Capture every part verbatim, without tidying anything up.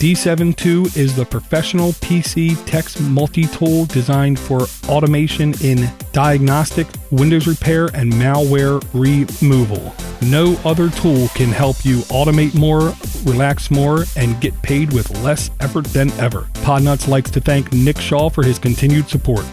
D seven two is the professional P C text multi-tool designed for automation in diagnostic, Windows repair, and malware removal. No other tool can help you automate more, relax more, and get paid with less effort than ever. Podnuts likes to thank Nick Shaw for his continued support.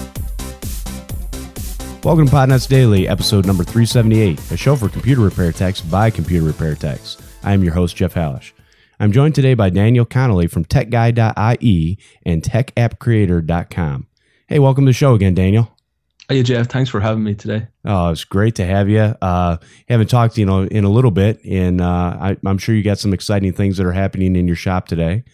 Welcome to Podnuts Daily, episode number three seventy-eight, a show for computer repair techs by computer repair techs. I am your host, Jeff Hallish. I'm joined today by Daniel Connolly from tech guy dot I E and tech app creator dot com. Hey, welcome to the show again, Daniel. Hey, Jeff. Thanks for having me today. Oh, it's great to have you. Uh, haven't talked, you know, in a little bit, and uh, I, I'm sure you got some exciting things that are happening in your shop today.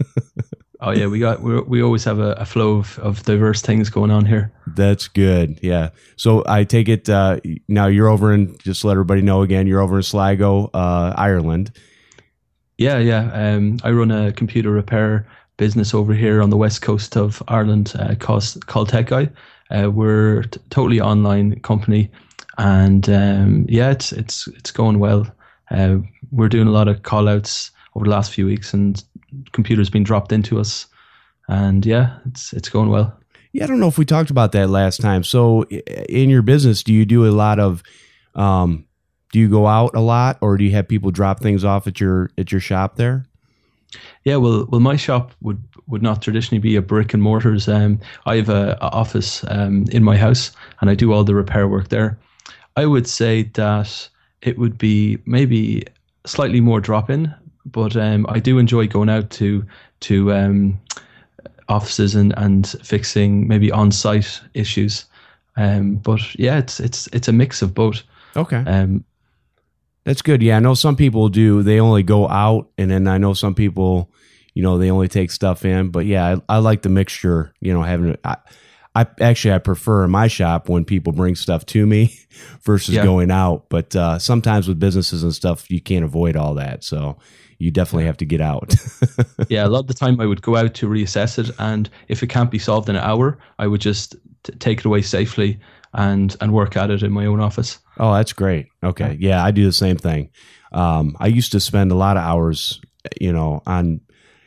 Oh yeah, we got we we always have a, a flow of, of diverse things going on here. That's good. Yeah. So I take it uh, now you're over in, just to let everybody know again, you're over in Sligo, uh, Ireland. Yeah, yeah. Um, I run a computer repair business over here on the west coast of Ireland, uh, called, called Tech Guy. Uh, we're a t- totally online company, and um, yeah, it's it's it's going well. Uh, we're doing a lot of call outs over the last few weeks, and computers been dropped into us, and yeah, it's it's going well. Yeah, I don't know if we talked about that last time. So in your business, do you do a lot of um do you go out a lot, or do you have people drop things off at your at your shop there? Yeah, well, well, my shop would, would not traditionally be a brick and mortars. Um, I have a, a office um, in my house, and I do all the repair work there. I would say that it would be maybe slightly more drop in, but um, I do enjoy going out to to um, offices and, and fixing maybe on site issues. Um, but yeah, it's it's it's a mix of both. Okay. Um, That's good. Yeah, I know some people do. They only go out, and then I know some people, you know, they only take stuff in. But yeah, I, I like the mixture. You know, having I, I actually I prefer in my shop when people bring stuff to me versus yeah. going out. But uh, sometimes with businesses and stuff, you can't avoid all that. So you definitely have to get out. Yeah, a lot of the time I would go out to reassess it, and if it can't be solved in an hour, I would just t- take it away safely and and work at it in my own office. Oh, that's great. Okay. Yeah, I do the same thing. Um, I used to spend a lot of hours, you know, on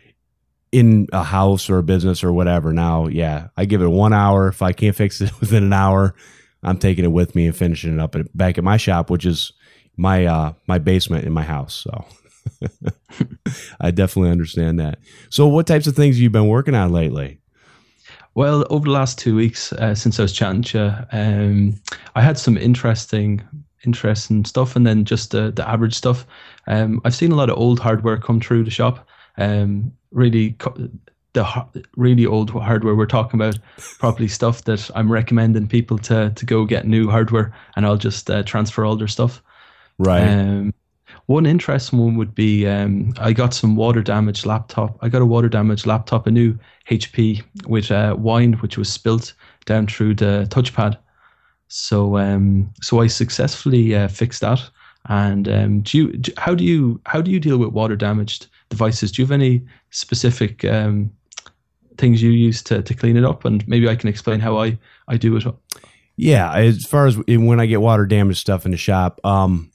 in a house or a business or whatever. Now, yeah, I give it one hour. If I can't fix it within an hour, I'm taking it with me and finishing it up at, back at my shop, which is my uh, my basement in my house. So I definitely understand that. So what types of things have you been working on lately? Well, over the last two weeks, uh, since I was chatting to you, um, I had some interesting, interesting stuff, and then just the, the average stuff. Um, I've seen a lot of old hardware come through the shop. Um, really, the really old hardware we're talking about, probably stuff that I'm recommending people to to go get new hardware, and I'll just uh, transfer all their stuff. Right. Um, One interesting one would be um, I got some water damaged laptop. I got a water damaged laptop, a new H P with uh, wine which was spilt down through the touchpad. So um, so I successfully uh, fixed that. And um, do you do, how do you how do you deal with water damaged devices? Do you have any specific um, things you use to to clean it up? And maybe I can explain how I I do it. Yeah, as far as when I get water damaged stuff in the shop. Um,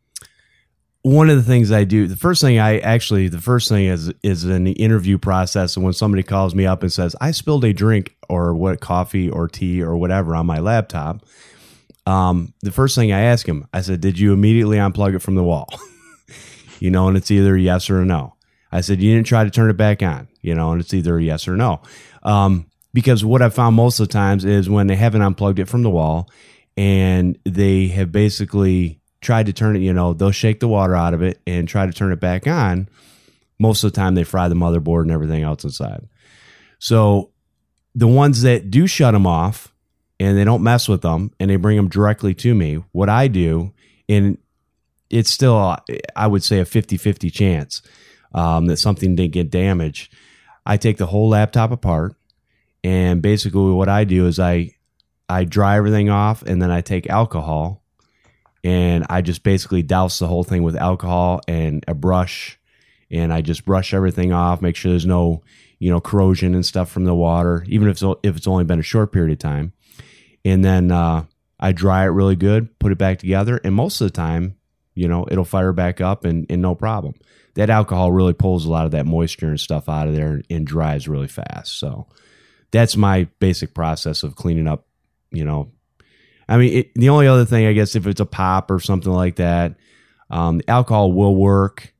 One of the things I do, the first thing I actually, the first thing is is in the interview process, and when somebody calls me up and says, I spilled a drink or what, coffee or tea or whatever on my laptop, um, the first thing I ask him, I said, did you immediately unplug it from the wall? You know, and it's either a yes or a no. I said, you didn't try to turn it back on, you know, and it's either a yes or no. Um, because what I've found most of the times is when they haven't unplugged it from the wall and they have basically tried to turn it, you know, they'll shake the water out of it and try to turn it back on. Most of the time they fry the motherboard and everything else inside. So the ones that do shut them off and they don't mess with them and they bring them directly to me, what I do, and it's still, I would say, a fifty-fifty chance um, that something didn't get damaged. I take the whole laptop apart, and basically what I do is I I dry everything off, and then I take alcohol and I just basically douse the whole thing with alcohol and a brush, and I just brush everything off, make sure there's no, you know, corrosion and stuff from the water, even if it's, if it's only been a short period of time. And then uh, I dry it really good, put it back together, and most of the time you know, it'll fire back up and, and no problem. That alcohol really pulls a lot of that moisture and stuff out of there and dries really fast. So that's my basic process of cleaning up, you know. I mean, it, the only other thing, I guess, if it's a pop or something like that, um, the alcohol will work.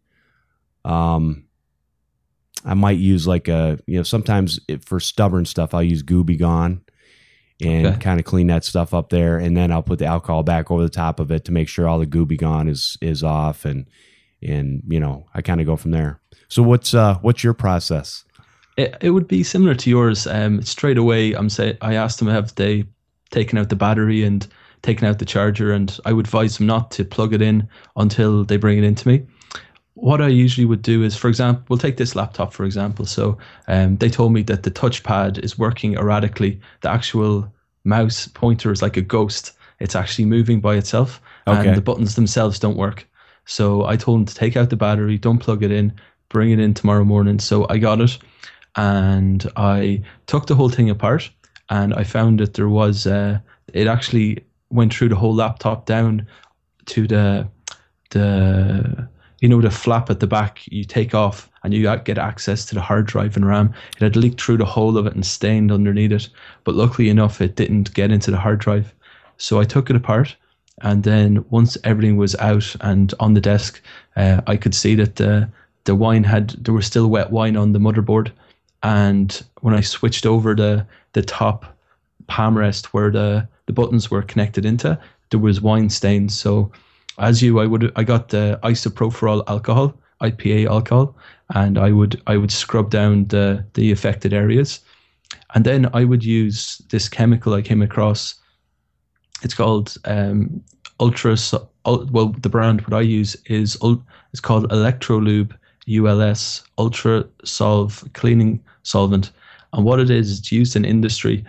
Um, I might use like a, you know, sometimes it, for stubborn stuff, I'll use Gooby Gone and okay. kind of clean that stuff up there. And then I'll put the alcohol back over the top of it to make sure all the Gooby Gone is, is off. And, and, you know, I kind of go from there. So what's, uh, what's your process? It, it would be similar to yours. Um, straight away, I'm say I asked them, have they taken out the battery and taken out the charger? And I would advise them not to plug it in until they bring it into me. What I usually would do is, for example, we'll take this laptop, for example. So um, they told me that the touchpad is working erratically. The actual mouse pointer is like a ghost. It's actually moving by itself. Okay. And the buttons themselves don't work. So I told them to take out the battery, don't plug it in, bring it in tomorrow morning. So I got it and I took the whole thing apart and I found that there was, uh, it actually went through the whole laptop down to the, the, you know, the flap at the back you take off and you get access to the hard drive and RAM. It had leaked through the whole of it and stained underneath it. But luckily enough, it didn't get into the hard drive. So I took it apart. And then once everything was out and on the desk, uh, I could see that the, the wine had, there was still wet wine on the motherboard. And when I switched over the, the top palm rest where the, the buttons were connected into, there was wine stains. So as you, I would, I got the isopropyl alcohol, I P A alcohol, and I would, I would scrub down the, the affected areas. And then I would use this chemical I came across. It's called um, Ultra, well, the brand what I use is, it's called Electrolube U L S, Ultra Solve Cleaning Solvent. And what it is, it's used in industry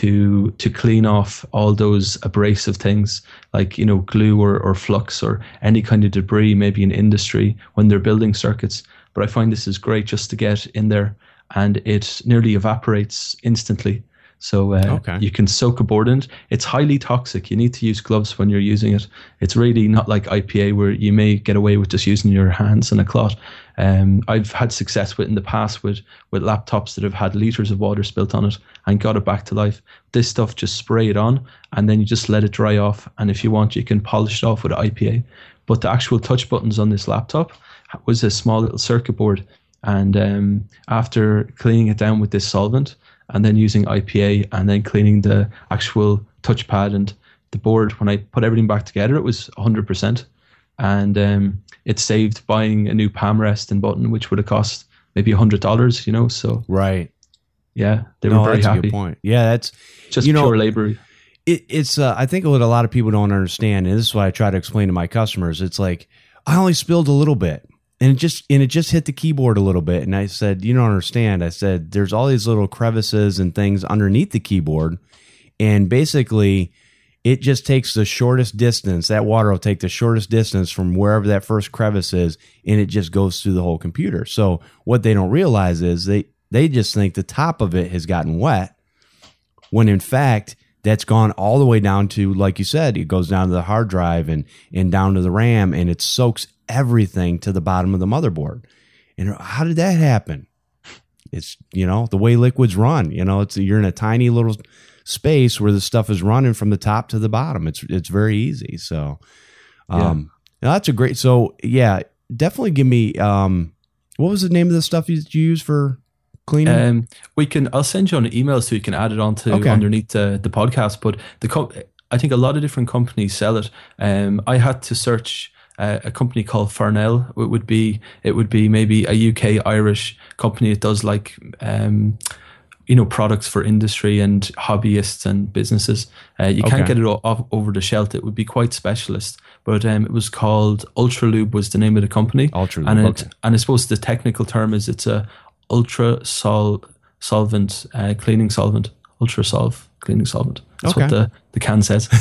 to to clean off all those abrasive things like, you know, glue or, or flux or any kind of debris, maybe in industry when they're building circuits. But I find this is great just to get in there and it nearly evaporates instantly. So uh, okay. you can soak a board in it. It's highly toxic. You need to use gloves when you're using it. It's really not like I P A where you may get away with just using your hands and a cloth. Um, I've had success with in the past with, with laptops that have had liters of water spilt on it and got it back to life. This stuff, just spray it on and then you just let it dry off. And if you want, you can polish it off with I P A. But the actual touch buttons on this laptop was a small little circuit board. And um, after cleaning it down with this solvent, and then using I P A and then cleaning the actual touchpad and the board, when I put everything back together, it was one hundred percent. And um, it saved buying a new palm rest and button, which would have cost maybe one hundred dollars, you know? So, right. Yeah, they no, were very that's happy. A good point. Yeah, that's just you know, pure labor. It, it's, uh, I think what a lot of people don't understand, and this is what I try to explain to my customers, it's like, I only spilled a little bit. And it just and it just hit the keyboard a little bit. And I said, you don't understand. I said, there's all these little crevices and things underneath the keyboard. And basically, it just takes the shortest distance. That water will take the shortest distance from wherever that first crevice is, and it just goes through the whole computer. So what they don't realize is they, they just think the top of it has gotten wet, when in fact, that's gone all the way down to, like you said, it goes down to the hard drive and, and down to the RAM, and it soaks everything to the bottom of the motherboard. And how did that happen? It's, you know, the way liquids run. You know, it's you're in a tiny little space where the stuff is running from the top to the bottom. It's it's very easy. So, um, yeah. that's a great. So yeah, definitely give me. Um, what was the name of the stuff you, you use for cleaning? Um, we can. I'll send you an email so you can add it on to okay. underneath the the podcast. But the co- I think a lot of different companies sell it. Um, I had to search. Uh, a company called Farnell. It would be it would be maybe a U K Irish company that does like um, you know, products for industry and hobbyists and businesses. Uh, you okay. can't get it off over the shelf. It would be quite specialist. But um, it was called Ultralube was the name of the company. Ultralube. And it, okay. and I suppose the technical term is it's a ultra sol solvent uh, cleaning solvent. Ultra solve cleaning solvent. That's okay. what the, the can says.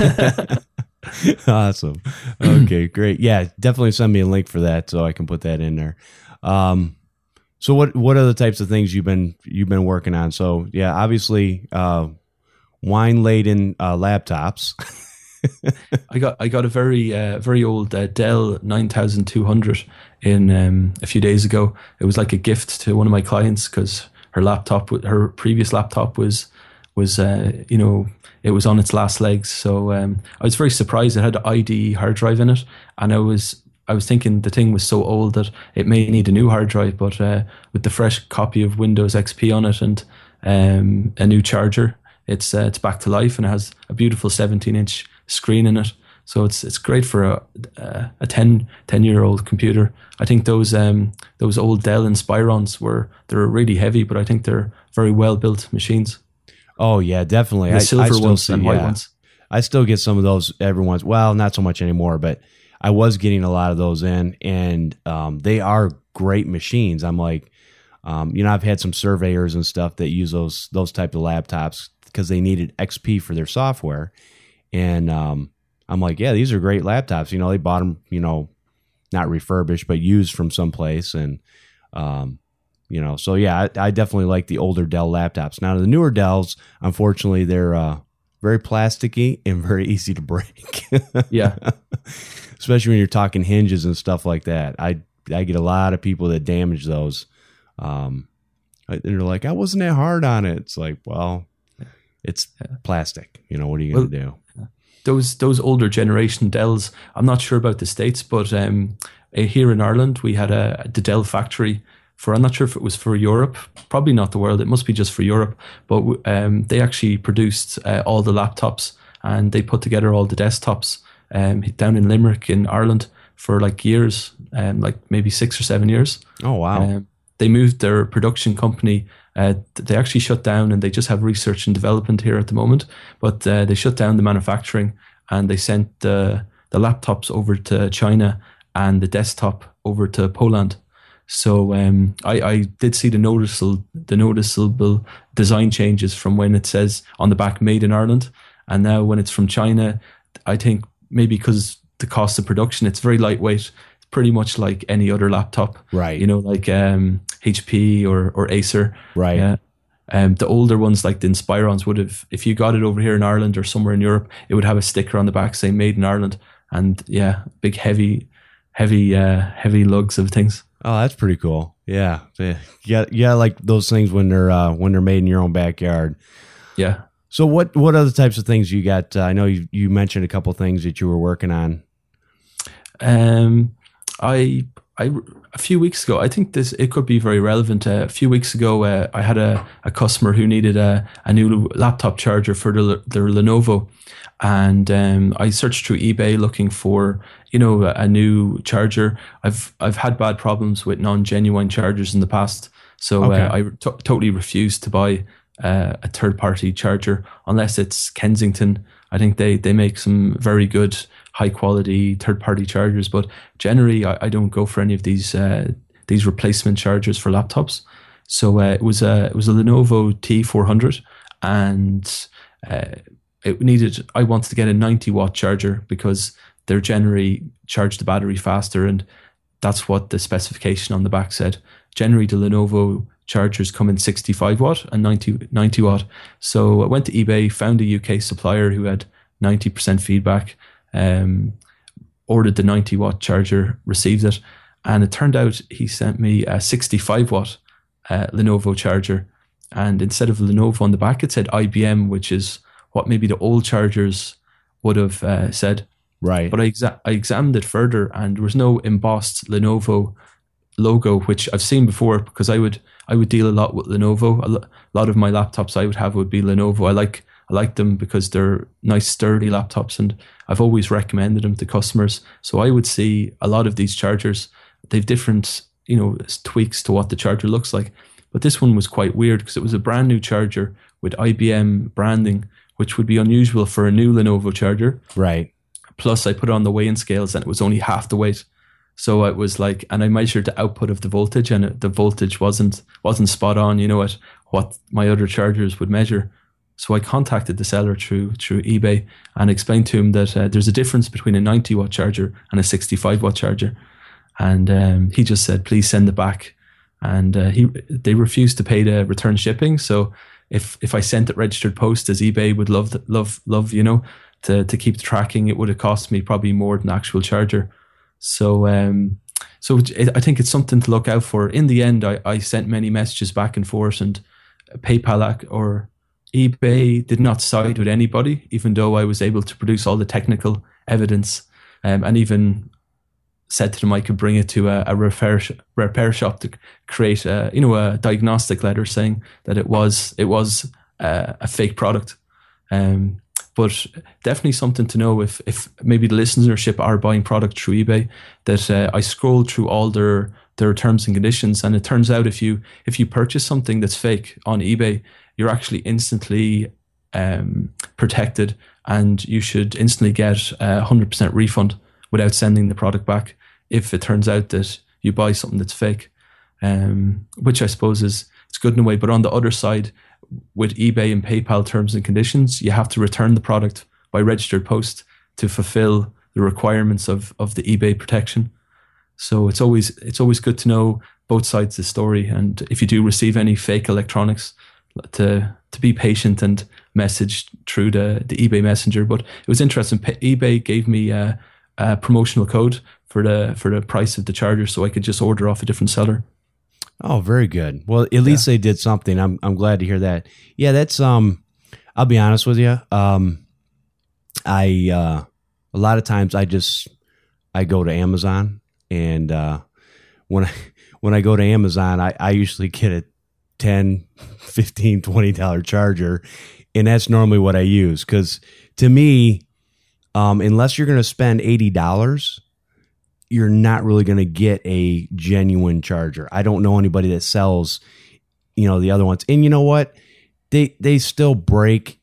Awesome. Okay, great. Yeah, definitely send me a link for that so I can put that in there. Um, so what what are the types of things you've been you've been working on? So yeah, obviously uh, wine laden uh, laptops. I got I got a very uh, very old uh, Dell nine thousand two hundred in um, a few days ago. It was like a gift to one of my clients because her laptop, her previous laptop was was uh, you know, it was on its last legs. So um, I was very surprised. It had an I D E hard drive in it, and I was I was thinking the thing was so old that it may need a new hard drive. But uh, with the fresh copy of Windows X P on it and um, a new charger, it's uh, it's back to life, and it has a beautiful seventeen inch screen in it. So it's it's great for a a, a ten, ten year old computer. I think those um those old Dell Inspirons were they're really heavy, but I think they're very well built machines. Oh yeah, definitely. The I, silver I still ones see, and white yeah. ones. I still get some of those every once. Well, not so much anymore, but I was getting a lot of those in, and um, they are great machines. I'm like, um, you know, I've had some surveyors and stuff that use those those type of laptops because they needed X P for their software, and um, I'm like, yeah, these are great laptops. You know, they bought them, you know, not refurbished, but used from someplace, and um, you know, so yeah, I, I definitely like the older Dell laptops. Now, the newer Dells, unfortunately, they're uh, very plasticky and very easy to break. Yeah. Especially when you're talking hinges and stuff like that. I I get a lot of people that damage those. Um, and they're like, I wasn't that hard on it. It's like, well, it's yeah. plastic. You know, what are you going to well, do? Those those older generation Dells, I'm not sure about the States, but um, here in Ireland, we had a the Dell factory for, I'm not sure if it was for Europe, probably not the world. It must be just for Europe. But um, they actually produced uh, all the laptops, and they put together all the desktops um, down in Limerick in Ireland for like years, um, like maybe six or seven years. Oh, wow. Um, they moved their production company. Uh, they actually shut down, and they just have research and development here at the moment. But uh, they shut down the manufacturing, and they sent the, the laptops over to China and the desktop over to Poland. So um, I, I did see the noticeable the noticeable design changes from when it says on the back "Made in Ireland," and now when it's from China. I think maybe because the cost of production, it's very lightweight. It's pretty much like any other laptop, right? You know, like um, H P or or Acer, right? Yeah. Um, the older ones like the Inspirons would have, if you got it over here in Ireland or somewhere in Europe, it would have a sticker on the back saying "Made in Ireland," and yeah, big heavy, heavy, uh, heavy lugs of things. Oh, that's pretty cool. Yeah, yeah, yeah. Like those things when they're uh, when they're made in your own backyard. Yeah. So what what other types of things you got? Uh, I know you you mentioned a couple things that you were working on. Um, I I a few weeks ago, I think this it could be very relevant. Uh, a few weeks ago, uh, I had a, a customer who needed a, a new laptop charger for their, their Lenovo, and um, I searched through eBay looking for, you know, a, a new charger. I've I've had bad problems with non-genuine chargers in the past, so okay. uh, I t- totally refused to buy uh, a third-party charger unless it's Kensington. I think they they make some very good high-quality third-party chargers, but generally I, I don't go for any of these uh, these replacement chargers for laptops. So uh, it was a it was a Lenovo T four hundred, and uh, it needed. I wanted to get a ninety watt charger because they're generally charge the battery faster, and that's what the specification on the back said. Generally, the Lenovo chargers come in sixty-five watt and ninety, ninety watt. So I went to eBay, found a U K supplier who had ninety percent feedback, um, ordered the ninety watt charger, received it, and it turned out he sent me a sixty-five watt uh, Lenovo charger. And instead of Lenovo on the back, it said I B M, which is what maybe the old chargers would have uh, said. Right. But I, exa- I examined it further, and there was no embossed Lenovo logo, which I've seen before because I would I would deal a lot with Lenovo. A, lo- a lot of my laptops I would have would be Lenovo. I like I like them because they're nice, sturdy laptops, and I've always recommended them to customers. So I would see a lot of these chargers. They've different, you know, tweaks to what the charger looks like. But this one was quite weird because it was a brand new charger with I B M branding, which would be unusual for a new Lenovo charger. Right. Plus, I put it on the weighing scales, and it was only half the weight. So it was like, and I measured the output of the voltage, and it, the voltage wasn't wasn't spot on, you know, at what my other chargers would measure. So I contacted the seller through through eBay and explained to him that uh, there's a difference between a ninety watt charger and a sixty-five watt charger, and um, he just said, please send it back. And uh, he they refused to pay the return shipping. So if if I sent it registered post, as eBay would love love love, you know, to to keep the tracking, it would have cost me probably more than the actual charger. So um, so it, I think it's something to look out for. In the end, I, I sent many messages back and forth, and PayPal or eBay did not side with anybody, even though I was able to produce all the technical evidence, um, and even said to them I could bring it to a, a repair sh- repair shop to create a you know a diagnostic letter saying that it was it was uh, a fake product. Um, but definitely something to know if if maybe the listenership are buying product through eBay, that uh, I scrolled through all their their terms and conditions, and it turns out if you if you purchase something that's fake on eBay, you're actually instantly um, protected, and you should instantly get a one hundred percent refund without sending the product back if it turns out that you buy something that's fake, um, which I suppose is it's good in a way. But on the other side, with eBay and PayPal terms and conditions, you have to return the product by registered post to fulfill the requirements of, of the eBay protection. So it's always it's always good to know both sides of the story. And if you do receive any fake electronics, to to be patient and message through the, the eBay Messenger. But it was interesting. eBay gave me a, a promotional code for the for the price of the charger, so I could just order off a different seller. Oh, very good. Well, at least yeah. they did something. I'm I'm glad to hear that. Yeah, that's um. I'll be honest with you. Um, I uh, a lot of times I just I go to Amazon, and uh, when I when I go to Amazon, I, I usually get a ten, fifteen, twenty dollar charger, and that's normally what I use, because to me, um, unless you're going to spend eighty dollars, you're not really going to get a genuine charger. I don't know anybody that sells, you know, the other ones. And you know what? They they still break,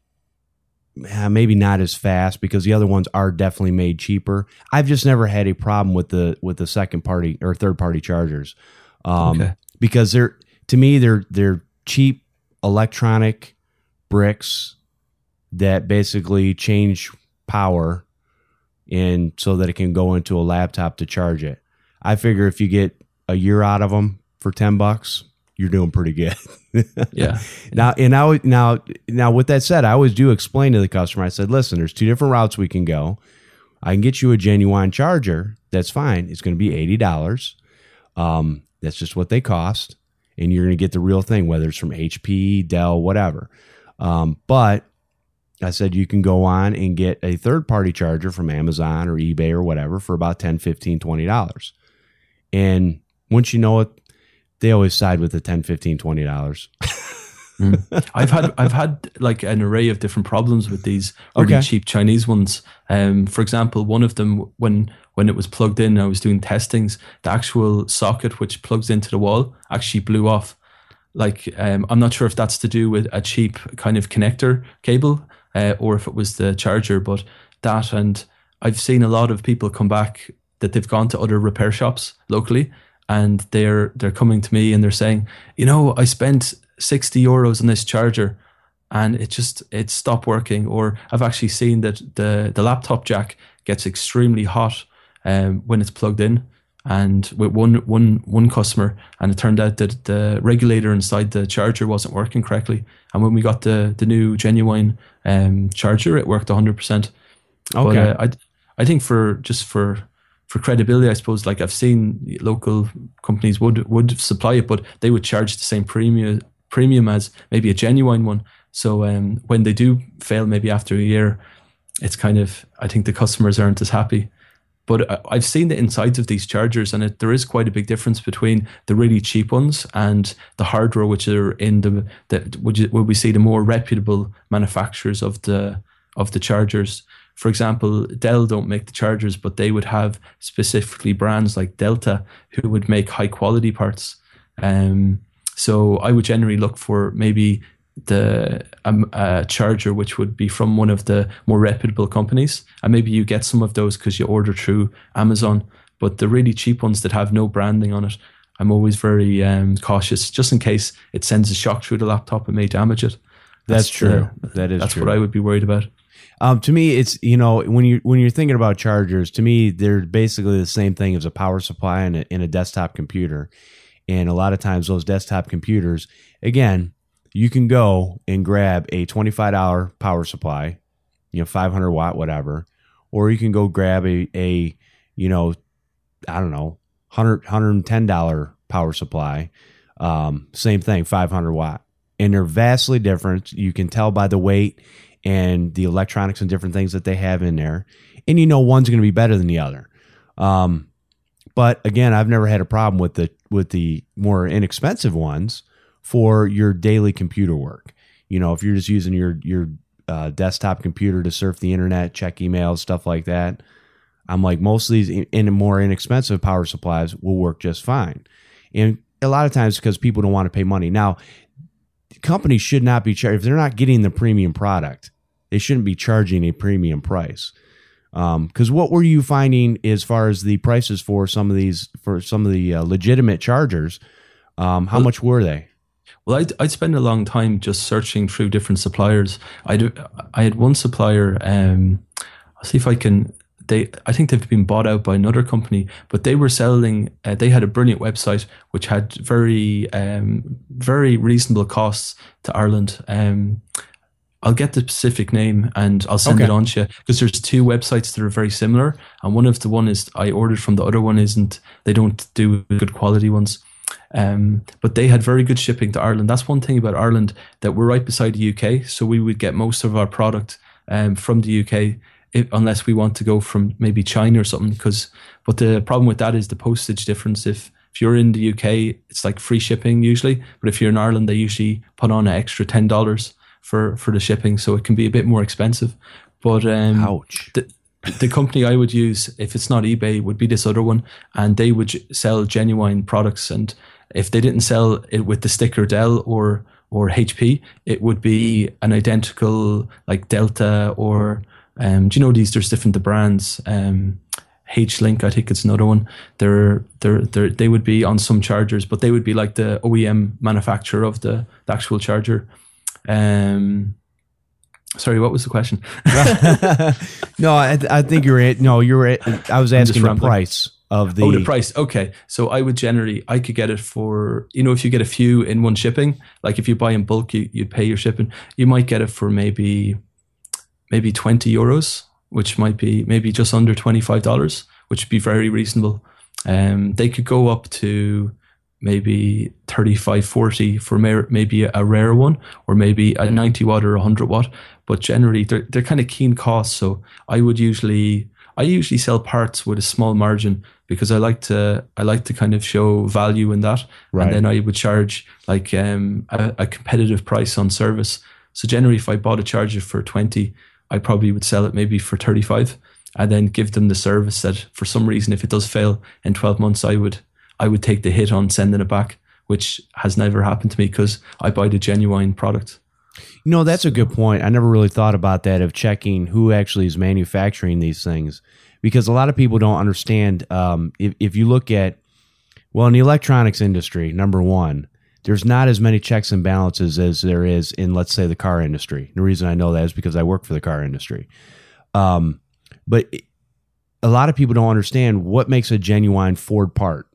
uh, maybe not as fast, because the other ones are definitely made cheaper. I've just never had a problem with the with the second party or third party chargers, um, okay. because they're to me they're they're cheap electronic bricks that basically change power, and so that it can go into a laptop to charge it. I figure if you get a year out of them for ten bucks, you're doing pretty good. yeah. Now, and now, now, now, with that said, I always do explain to the customer. I said, listen, there's two different routes we can go. I can get you a genuine charger. That's fine. It's going to be eighty dollars. Um, that's just what they cost, and you're going to get the real thing, whether it's from H P, Dell, whatever. Um, but I said you can go on and get a third-party charger from Amazon or eBay or whatever for about ten, fifteen, twenty dollars. And once you know it, they always side with the ten, fifteen, twenty dollars. mm. I've had I've had like an array of different problems with these really okay. cheap Chinese ones. Um, for example, one of them, when when it was plugged in, I was doing testings, the actual socket which plugs into the wall actually blew off. Like um, I'm not sure if that's to do with a cheap kind of connector cable, Uh, or if it was the charger, but that, and I've seen a lot of people come back that they've gone to other repair shops locally, and they're they're coming to me and they're saying, you know, I spent sixty euros on this charger and it just it stopped working. Or I've actually seen that the the laptop jack gets extremely hot um, when it's plugged in. And with one one one customer, and it turned out that the regulator inside the charger wasn't working correctly. And when we got the the new genuine um, charger, it worked one hundred percent. Okay, but, uh, I I think for just for for credibility, I suppose, like I've seen local companies would would supply it, but they would charge the same premium premium as maybe a genuine one. So um, when they do fail, maybe after a year, it's kind of, I think the customers aren't as happy. But I've seen the insides of these chargers, and it, there is quite a big difference between the really cheap ones and the hardware, which are in the, the where we see the more reputable manufacturers of the of the chargers. For example, Dell don't make the chargers, but they would have specifically brands like Delta who would make high quality parts. Um, so I would generally look for maybe the um, uh, charger which would be from one of the more reputable companies, and maybe you get some of those because you order through Amazon. But the really cheap ones that have no branding on it, I'm always very um, cautious, just in case it sends a shock through the laptop and may damage it. That's, that's true. The, that is that's true. what I would be worried about. Um, to me, it's, you know, when you when you're thinking about chargers, to me they're basically the same thing as a power supply in a, in a desktop computer. And a lot of times those desktop computers, again, you can go and grab a twenty-five dollar power supply you know, five hundred watt, whatever, or you can go grab a, a you know, I don't know, one hundred, one hundred ten dollars power supply. Um, same thing, five hundred watt. And they're vastly different. You can tell by the weight and the electronics and different things that they have in there. And you know one's going to be better than the other. Um, but again, I've never had a problem with the with the more inexpensive ones for your daily computer work. You know, if you're just using your your uh, desktop computer to surf the internet, check emails, stuff like that, I'm like, most of these in, in more inexpensive power supplies will work just fine. And a lot of times because people don't want to pay money. Now, companies should not be charged. If they're not getting the premium product, they shouldn't be charging a premium price. Because um, what were you finding as far as the prices for some of these, for some of the uh, legitimate chargers? Um, how well, much were they? Well, I'd, I'd spend a long time just searching through different suppliers. I I had one supplier. Um, I'll see if I can. They, I think they've been bought out by another company, but they were selling. Uh, they had a brilliant website which had very, um, very reasonable costs to Ireland. Um, I'll get the specific name and I'll send okay. it on to you, because there's two websites that are very similar, and one of the one is I ordered from, the other one isn't. They don't do good quality ones. Um, but they had very good shipping to Ireland. That's one thing about Ireland, that we're right beside the U K, so we would get most of our product um, from the U K. If, unless we want to go from maybe China or something, because but the problem with that is the postage difference. If if you're in the U K, it's like free shipping usually, but if you're in Ireland, they usually put on an extra ten dollars for for the shipping, so it can be a bit more expensive. But um, ouch. The, the company I would use, if it's not eBay, would be this other one, and they would sell genuine products. And if they didn't sell it with the sticker Dell or or H P, it would be an identical like Delta or Um, do you know these? There's different the brands. Um, H-Link, I think it's another one. They're they're they they would be on some chargers, but they would be like the O E M manufacturer of the, the actual charger. Um, sorry, what was the question? no, I, I think you're it. No, you're it. I was asking the price of the. Oh, the price. Okay, so I would generally I could get it for, you know, if you get a few in one shipping, like if you buy in bulk, you you'd pay your shipping. You might get it for maybe. maybe twenty euros, which might be maybe just under twenty-five dollars, which would be very reasonable. Um, they could go up to maybe thirty-five, forty for maybe a rare one, or maybe a ninety watt or a one hundred watt. But generally, they're, they're kind of keen costs. So I would usually, I usually sell parts with a small margin, because I like to, I like to kind of show value in that. Right. And then I would charge like um, a, a competitive price on service. So generally, if I bought a charger for twenty, I probably would sell it maybe for thirty-five, and then give them the service that for some reason, if it does fail in twelve months, I would I would take the hit on sending it back, which has never happened to me because I buy the genuine product. You know, that's a good point. I never really thought about that, of checking who actually is manufacturing these things, because a lot of people don't understand. Um, if, if you look at, well, in the electronics industry, number one, there's not as many checks and balances as there is in, let's say, the car industry. The reason I know that is because I work for the car industry. Um, but a lot of people don't understand what makes a genuine Ford part,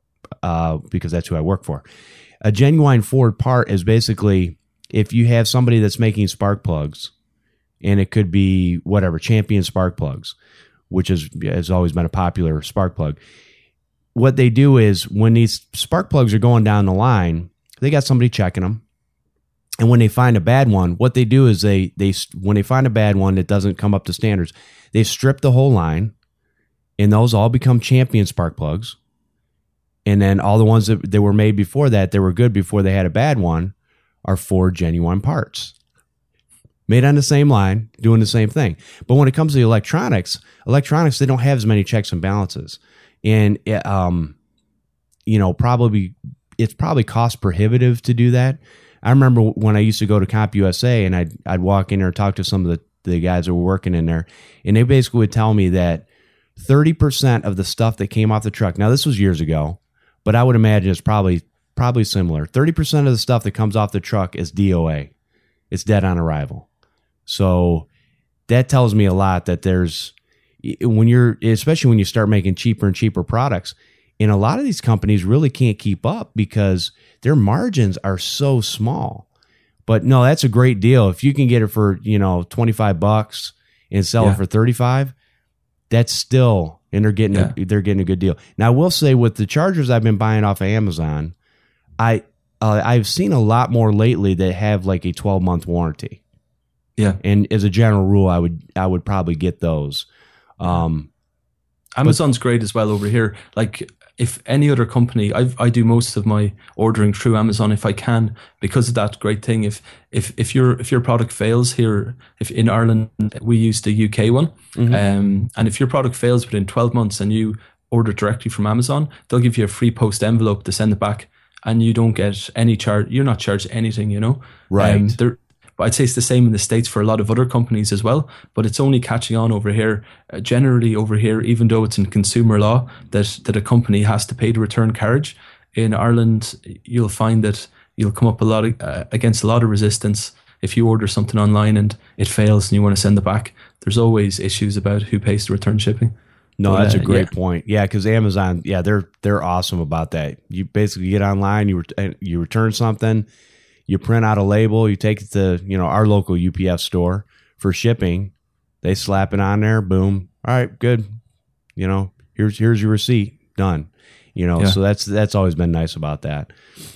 uh, because that's who I work for. A genuine Ford part is basically, if you have somebody that's making spark plugs, and it could be whatever, Champion spark plugs, which is has always been a popular spark plug. What they do is, when these spark plugs are going down the line, they got somebody checking them. And when they find a bad one, what they do is they, they when they find a bad one that doesn't come up to standards, they strip the whole line, and those all become Champion spark plugs. And then all the ones that, that were made before that, that were good before they had a bad one, are Ford genuine parts. Made on the same line, doing the same thing. But when it comes to the electronics, electronics, they don't have as many checks and balances. And, um, you know, probably it's probably cost prohibitive to do that. I remember when I used to go to CompUSA, and I'd, I'd walk in there and talk to some of the, the guys that were working in there, and they basically would tell me that thirty percent of the stuff that came off the truck, now this was years ago, but I would imagine it's probably probably similar. thirty percent of the stuff that comes off the truck is D O A. It's dead on arrival. So that tells me a lot, that there's, when you're, especially when you start making cheaper and cheaper products, and a lot of these companies really can't keep up because their margins are so small. But no, that's a great deal. If you can get it for, you know, twenty-five bucks, and sell Yeah. it for thirty-five, that's still, and they're getting Yeah. a, they're getting a good deal. Now, I will say with the chargers I've been buying off of Amazon, I uh, I've seen a lot more lately that have like a twelve month warranty. Yeah. And as a general rule, I would I would probably get those. Um, Amazon's great as well over here. Like if any other company, I I do most of my ordering through Amazon if I can, because of that great thing. If if if your if your product fails here, if in Ireland we use the U K one, Mhm. um, and if your product fails within twelve months and you order directly from Amazon, they'll give you a free post envelope to send it back, and you don't get any charge. You're not charged anything, you know. Right. Um, there, but I'd say it's the same in the States for a lot of other companies as well. But it's only catching on over here. Uh, generally over here, even though it's in consumer law that, that a company has to pay to return carriage, in Ireland, you'll find that you'll come up a lot of, uh, against a lot of resistance if you order something online and it fails and you want to send it back. There's always issues about who pays to return shipping. No, But, that's a uh, great yeah. point. Yeah, because Amazon, yeah, they're they're awesome about that. You basically get online, you ret- you return something, you print out a label, you take it to you know our local U P S store for shipping. They slap it on there, boom. All right, good. You know, here's here's your receipt, done. You know, Yeah. so that's that's always been nice about that.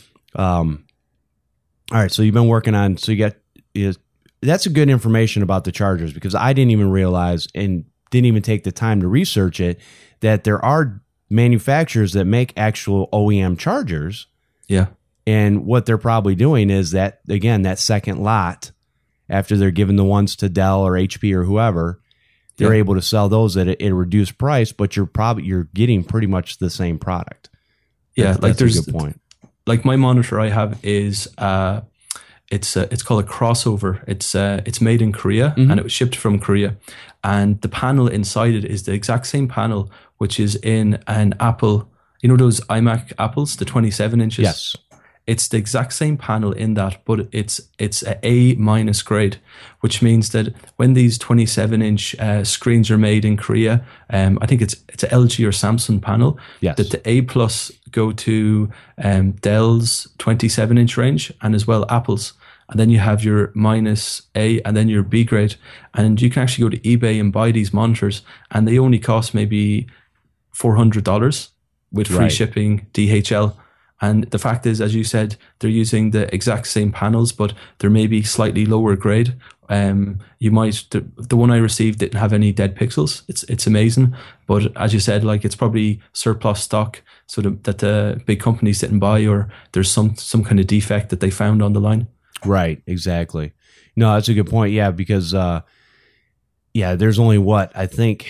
Um, all right, so you've been working on, so you got is that's a good information about the chargers, because I didn't even realize and didn't even take the time to research it, that there are manufacturers that make actual O E M chargers. Yeah. And what they're probably doing is that, again, that second lot, after they're giving the ones to Dell or H P or whoever, they're Yeah. able to sell those at a, at a reduced price, but you're probably you're getting pretty much the same product. Yeah. That's, like that's there's a good point. like my monitor I have is uh it's uh, it's called a crossover. It's uh it's made in Korea Mhm. and it was shipped from Korea, and the panel inside it is the exact same panel which is in an Apple. You know those iMac Apples, the twenty-seven inches. Yes. It's the exact same panel in that, but it's it's a A minus grade, which means that when these twenty-seven inch uh, screens are made in Korea, um, I think it's it's a L G or Samsung panel. Yes. That the A plus go to um, Dell's twenty-seven inch range, and as well Apple's, and then you have your minus A and then your B grade, and you can actually go to eBay and buy these monitors, and they only cost maybe four hundred dollars with free Right. shipping, D H L. And the fact is, as you said, they're using the exact same panels, but they're maybe slightly lower grade. Um, you might the, the one I received didn't have any dead pixels. It's it's amazing, but as you said, like it's probably surplus stock, so that, that the big companies didn't buy, or there's some some kind of defect that they found on the line. Right, exactly. No, that's a good point. Yeah, because uh, yeah, there's only what I think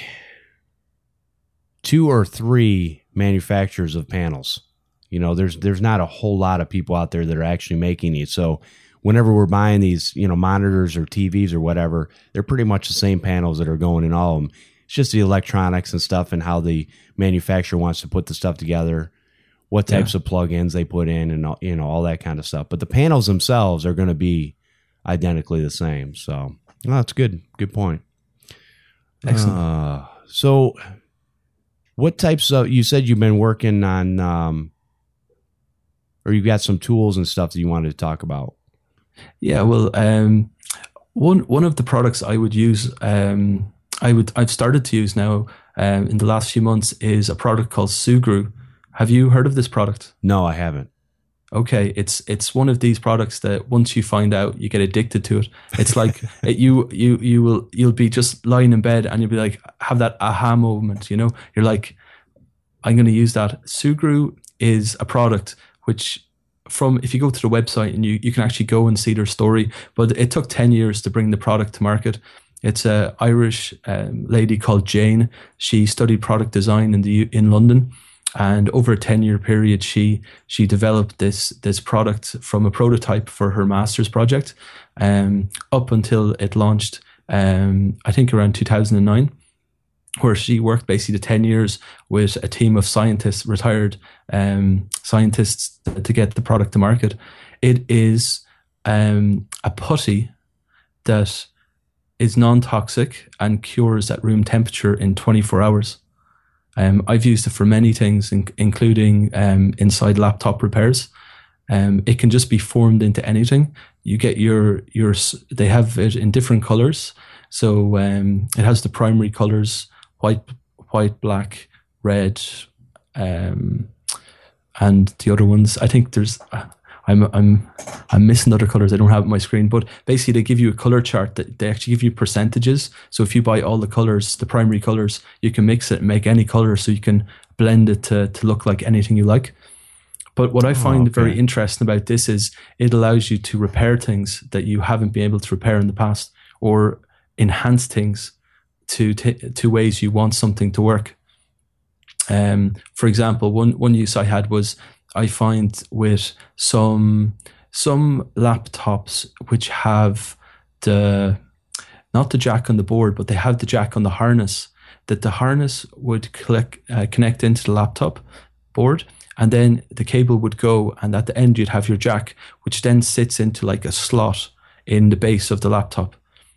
two or three manufacturers of panels. You know, there's there's not a whole lot of people out there that are actually making these. So whenever we're buying these, you know, monitors or T Vs or whatever, they're pretty much the same panels that are going in all of them. It's just the electronics and stuff and how the manufacturer wants to put the stuff together, what types Yeah. of plugins they put in, and all, you know, all that kind of stuff. But the panels themselves are going to be identically the same. So, well, that's good. Good point. Excellent. Uh, so, what types of? You said you've been working on, um, or you got some tools and stuff that you wanted to talk about. Yeah, well, um, one one of the products I would use, um, I would I've started to use now um, in the last few months is a product called Sugru. Have you heard of this product? No, I haven't. Okay, it's it's one of these products that once you find out, you get addicted to it. It's like it, you you you will you'll be just lying in bed and you'll be like have that aha moment. You know, you're like, I'm going to use that. Sugru is a product which, from if you go to the website and you you can actually go and see their story, but it took ten years to bring the product to market. It's a Irish um, lady called Jane. She studied product design in the in London. And over a ten year period, she she developed this this product from a prototype for her master's project, um, up until it launched, um, I think around two thousand nine, where she worked basically the ten years with a team of scientists, retired um, scientists, to get the product to market. It is um, a putty that is non-toxic and cures at room temperature in twenty-four hours. Um, I've used it for many things, in, including um, inside laptop repairs. Um, it can just be formed into anything. You get your your. They have it in different colors, So um, it has the primary colors: white, white, black, red, um, and the other ones. I think there's. Uh, I'm I'm I'm missing other colors. I don't have it on my screen, but basically they give you a color chart that they actually give you percentages. So if you buy all the colors, the primary colors, you can mix it and make any color, so you can blend it to to look like anything you like. But what I find oh, okay. very interesting about this is it allows you to repair things that you haven't been able to repair in the past, or enhance things to t- to ways you want something to work. Um, for example, one one use I had was, I find with some some laptops which have the, not the jack on the board, but they have the jack on the harness, that the harness would click, uh, connect into the laptop board, and then the cable would go, and at the end you'd have your jack, which then sits into like a slot in the base of the laptop.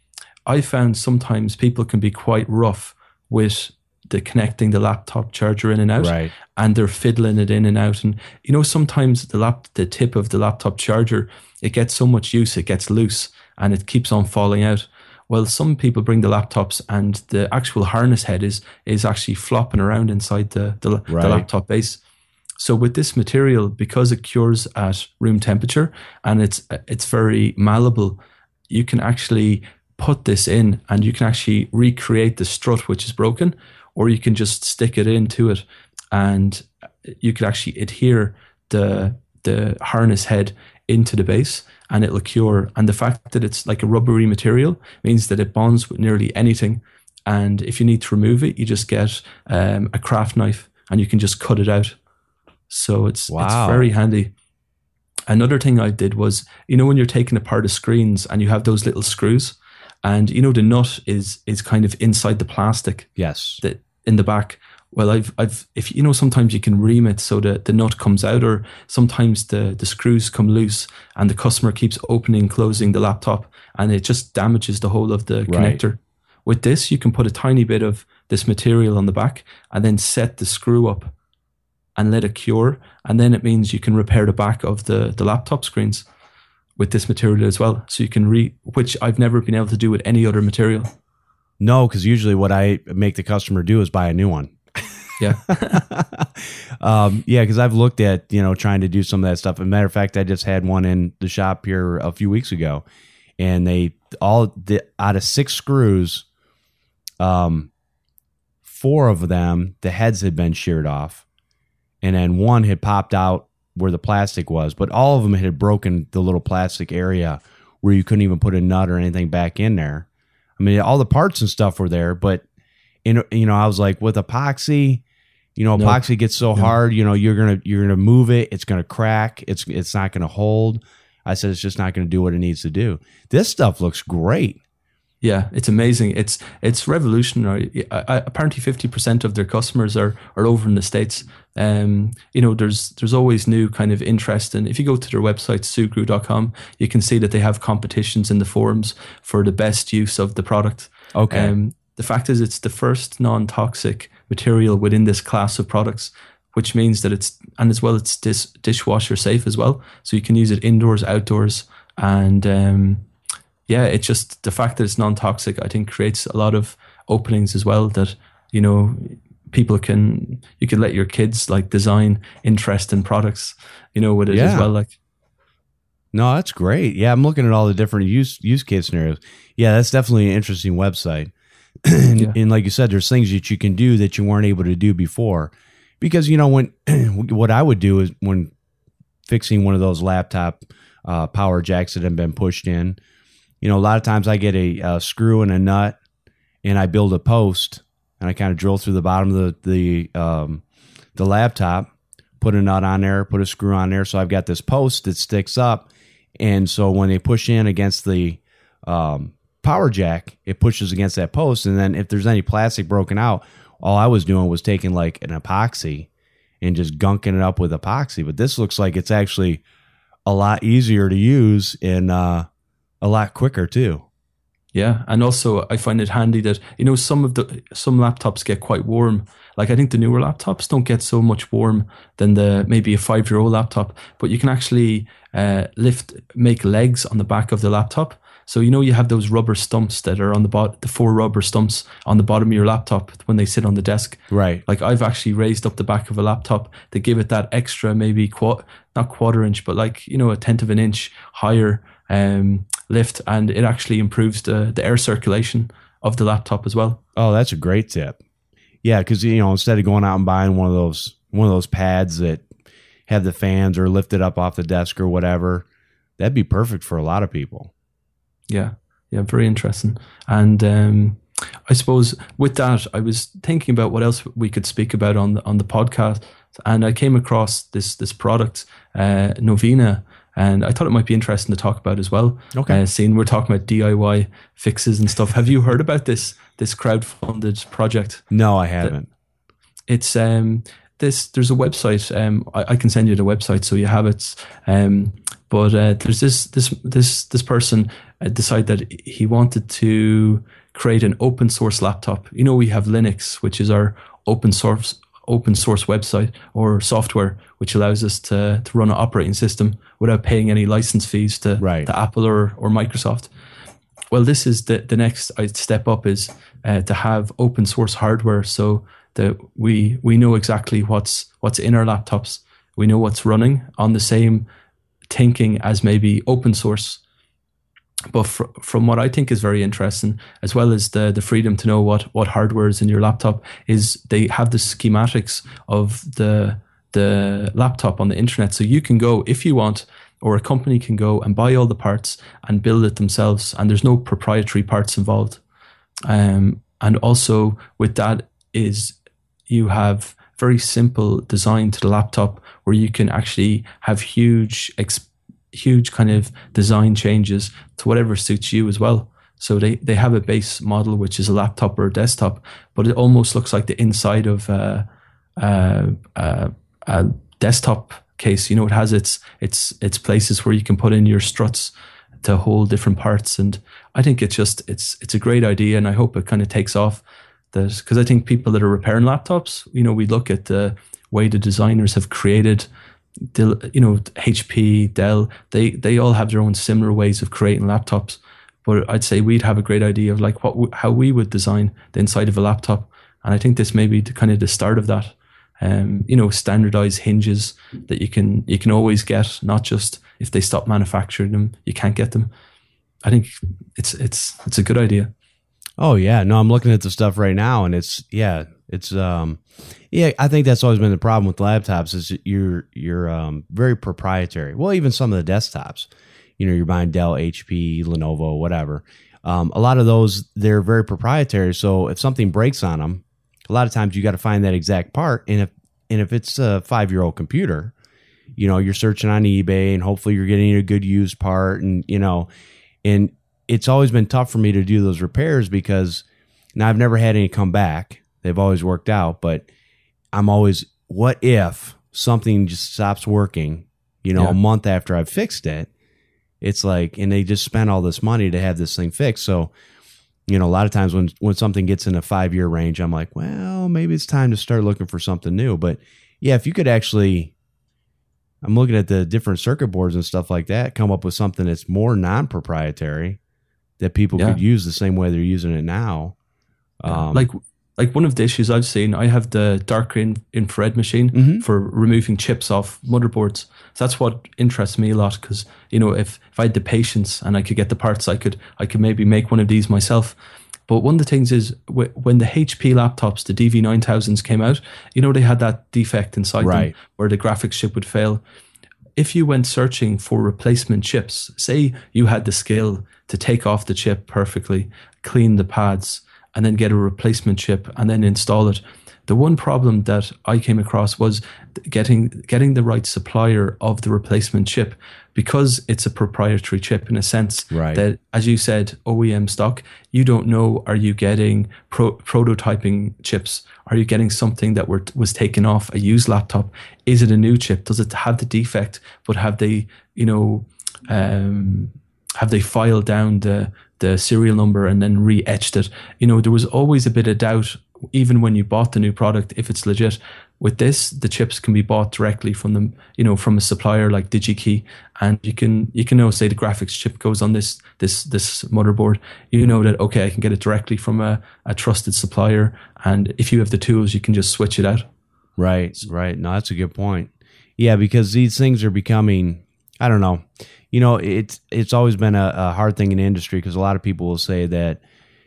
I found sometimes people can be quite rough with the connecting the laptop charger in and out, right. and they're fiddling it in and out. And you know, sometimes the lap, the tip of the laptop charger, it gets so much use, it gets loose and it keeps on falling out. Well, some people bring the laptops and the actual harness head is is actually flopping around inside the the, right. the laptop base. So with this material, because it cures at room temperature and it's it's very malleable, you can actually put this in and you can actually recreate the strut which is broken, or you can just stick it into it and you can actually adhere the the harness head into the base and it'll cure. And the fact that it's like a rubbery material means that it bonds with nearly anything. And if you need to remove it, you just get um, a craft knife and you can just cut it out. So it's wow. it's very handy. Another thing I did was, you know, when you're taking apart the screens and you have those little screws, and you know the nut is is kind of inside the plastic. Yes. The, in the back. Well, I've I've if you know sometimes you can ream it so that the nut comes out, or sometimes the the screws come loose and the customer keeps opening and closing the laptop and it just damages the whole of the right. connector. With this, you can put a tiny bit of this material on the back and then set the screw up and let it cure, and then it means you can repair the back of the the laptop screens with this material as well. So you can re which I've never been able to do with any other material. No, because usually what I make the customer do is buy a new one. Yeah. um, yeah, because I've looked at, you know, trying to do some of that stuff. As a matter of fact, I just had one in the shop here a few weeks ago, and they all, the, out of six screws, um, four of them, the heads had been sheared off, and then one had popped out where the plastic was, but all of them had broken the little plastic area where you couldn't even put a nut or anything back in there. I mean, all the parts and stuff were there, but in, you know, I was like, with epoxy, you know, epoxy nope. gets so no. hard, you know, you're gonna you're gonna move it, it's gonna crack, it's it's not gonna hold. I said it's just not gonna do what it needs to do. This stuff looks great. Yeah, it's amazing. It's it's revolutionary. I, I, apparently, fifty percent of their customers are are over in the States. Um, you know, there's there's always new kind of interest, and if you go to their website sugru dot com, you can see that they have competitions in the forums for the best use of the product. Okay. Um, the fact is, it's the first non-toxic material within this class of products, which means that it's, and as well, it's dis, dishwasher safe as well. So you can use it indoors, outdoors, and um, yeah, it's just the fact that it's non-toxic, I think, creates a lot of openings as well, that, you know, people can, you can let your kids like design interesting products, you know, with it yeah. as well. Like, no, that's great. Yeah, I'm looking at all the different use use case scenarios. Yeah, that's definitely an interesting website. and, yeah. and like you said, there's things that you can do that you weren't able to do before. Because, you know, when what I would do is when fixing one of those laptop uh, power jacks that have been pushed in, you know, a lot of times I get a, a screw and a nut, and I build a post, and I kind of drill through the bottom of the the, um, the laptop, put a nut on there, put a screw on there. So I've got this post that sticks up, and so when they push in against the um, power jack, it pushes against that post. And then if there's any plastic broken out, all I was doing was taking like an epoxy and just gunking it up with epoxy. But this looks like it's actually a lot easier to use and uh, a lot quicker too. Yeah, and also I find it handy that, you know, some of the some laptops get quite warm. Like I think the newer laptops don't get so much warm than the maybe a five year old laptop. But you can actually uh, lift, make legs on the back of the laptop, So, you know, you have those rubber stumps that are on the bot, the four rubber stumps on the bottom of your laptop when they sit on the desk. Right. Like I've actually raised up the back of a laptop to give it that extra, maybe qu- not quarter inch, but like, you know, a tenth of an inch higher um, lift. And it actually improves the, the air circulation of the laptop as well. Oh, that's a great tip. Yeah. Cause you know, instead of going out and buying one of those, one of those pads that have the fans or lift it up off the desk or whatever, that'd be perfect for a lot of people. Yeah. Yeah. Very interesting. And, um, I suppose with that, I was thinking about what else we could speak about on the, on the podcast. And I came across this, this product, uh, Novena, and I thought it might be interesting to talk about as well. Okay. Uh, seeing we're talking about D I Y fixes and stuff. Have you heard about this, this crowdfunded project? No, I haven't. It's, um, this, there's a website, um, I, I can send you the website so you have it. Um, but, uh, there's this, this, this, this person uh, decided that he wanted to create an open source laptop. You know, we have Linux, which is our open source, open source website or software, which allows us to, to run an operating system without paying any license fees to, right. to Apple or, or Microsoft. Well, this is the, the next step up is uh, to have open source hardware so that we we know exactly what's what's in our laptops. We know what's running on the same thinking as maybe open source. But fr- from what I think is very interesting, as well as the the freedom to know what what hardware is in your laptop, is they have the schematics of the the laptop on the internet. So you can go if you want, or a company can go and buy all the parts and build it themselves, and there's no proprietary parts involved. Um, and also with that is you have very simple design to the laptop where you can actually have huge exp- huge kind of design changes to whatever suits you as well. So they, they have a base model, which is a laptop or a desktop, but it almost looks like the inside of a, a, a, a desktop case. You know, it has its, its, its places where you can put in your struts to hold different parts. And I think it's just, it's, it's a great idea. And I hope it kind of takes off that, because I think people that are repairing laptops, you know, we look at the way the designers have created, you know, H P, Dell, they they all have their own similar ways of creating laptops. But I'd say we'd have a great idea of like what how we would design the inside of a laptop, and I think this may be the, kind of the start of that. Um, you know, standardized hinges that you can you can always get, not just if they stop manufacturing them, you can't get them. I think it's it's it's a good idea. Oh yeah, no, I'm looking at the stuff right now, and it's yeah, it's um, yeah. I think that's always been the problem with laptops is you're you're um very proprietary. Well, even some of the desktops, you know, you're buying Dell, H P, Lenovo, whatever. Um, a lot of those they're very proprietary. So if something breaks on them, a lot of times you got to find that exact part. And if and if it's a five year old computer, you know, you're searching on eBay, and hopefully you're getting a good used part, and you know, and it's always been tough for me to do those repairs because now I've never had any come back. They've always worked out, but I'm always, what if something just stops working, you know, yeah. a month after I've fixed it? It's like, and they just spent all this money to have this thing fixed. So, you know, a lot of times when, when something gets in a five year range, I'm like, well, maybe it's time to start looking for something new. But yeah, if you could actually, I'm looking at the different circuit boards and stuff like that, come up with something that's more non-proprietary that people yeah. could use the same way they're using it now. Um, like like one of the issues I've seen, I have the dark in, infrared machine mm-hmm. for removing chips off motherboards. So that's what interests me a lot because, you know, if, if I had the patience and I could get the parts, I could I could maybe make one of these myself. But one of the things is w- when the H P laptops, the D V nine thousands came out, you know, they had that defect inside right. them where the graphics chip would fail. If you went searching for replacement chips, say you had the skill to take off the chip perfectly, clean the pads, and then get a replacement chip and then install it. The one problem that I came across was getting getting the right supplier of the replacement chip, because it's a proprietary chip in a sense right. that, as you said, O E M stock, you don't know, are you getting pro- prototyping chips? Are you getting something that were, was taken off a used laptop? Is it a new chip? Does it have the defect, but have they, you know, um, have they filed down the, the serial number and then re-etched it? You know, there was always a bit of doubt even when you bought the new product, if it's legit. With this, the chips can be bought directly from them, you know, from a supplier like DigiKey, and you can you can know, say the graphics chip goes on this this this motherboard. You know that, okay, I can get it directly from a, a trusted supplier, and if you have the tools, you can just switch it out. Right, right. No, that's a good point. Yeah, because these things are becoming, I don't know, you know, it's it's always been a, a hard thing in the industry, because a lot of people will say that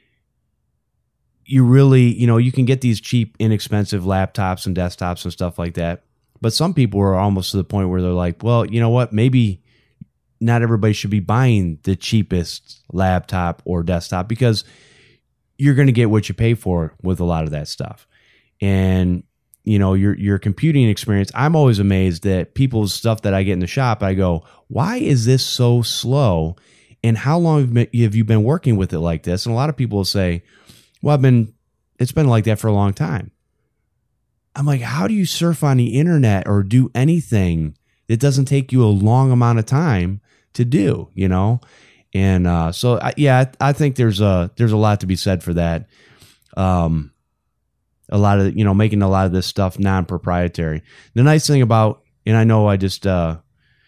you really, you know, you can get these cheap, inexpensive laptops and desktops and stuff like that. But some people are almost to the point where they're like, well, you know what, maybe not everybody should be buying the cheapest laptop or desktop, because you're going to get what you pay for with a lot of that stuff. And, you know, your your computing experience, I'm always amazed that people's stuff that I get in the shop, I go, why is this so slow? And how long have you been working with it like this? And a lot of people will say, well, I've been, it's been like that for a long time. I'm like, how do you surf on the internet or do anything that doesn't take you a long amount of time to do, you know? And uh, so, I, yeah, I, I think there's a, there's a lot to be said for that. Um, a lot of, you know, making a lot of this stuff non-proprietary. The nice thing about, and I know I just, uh,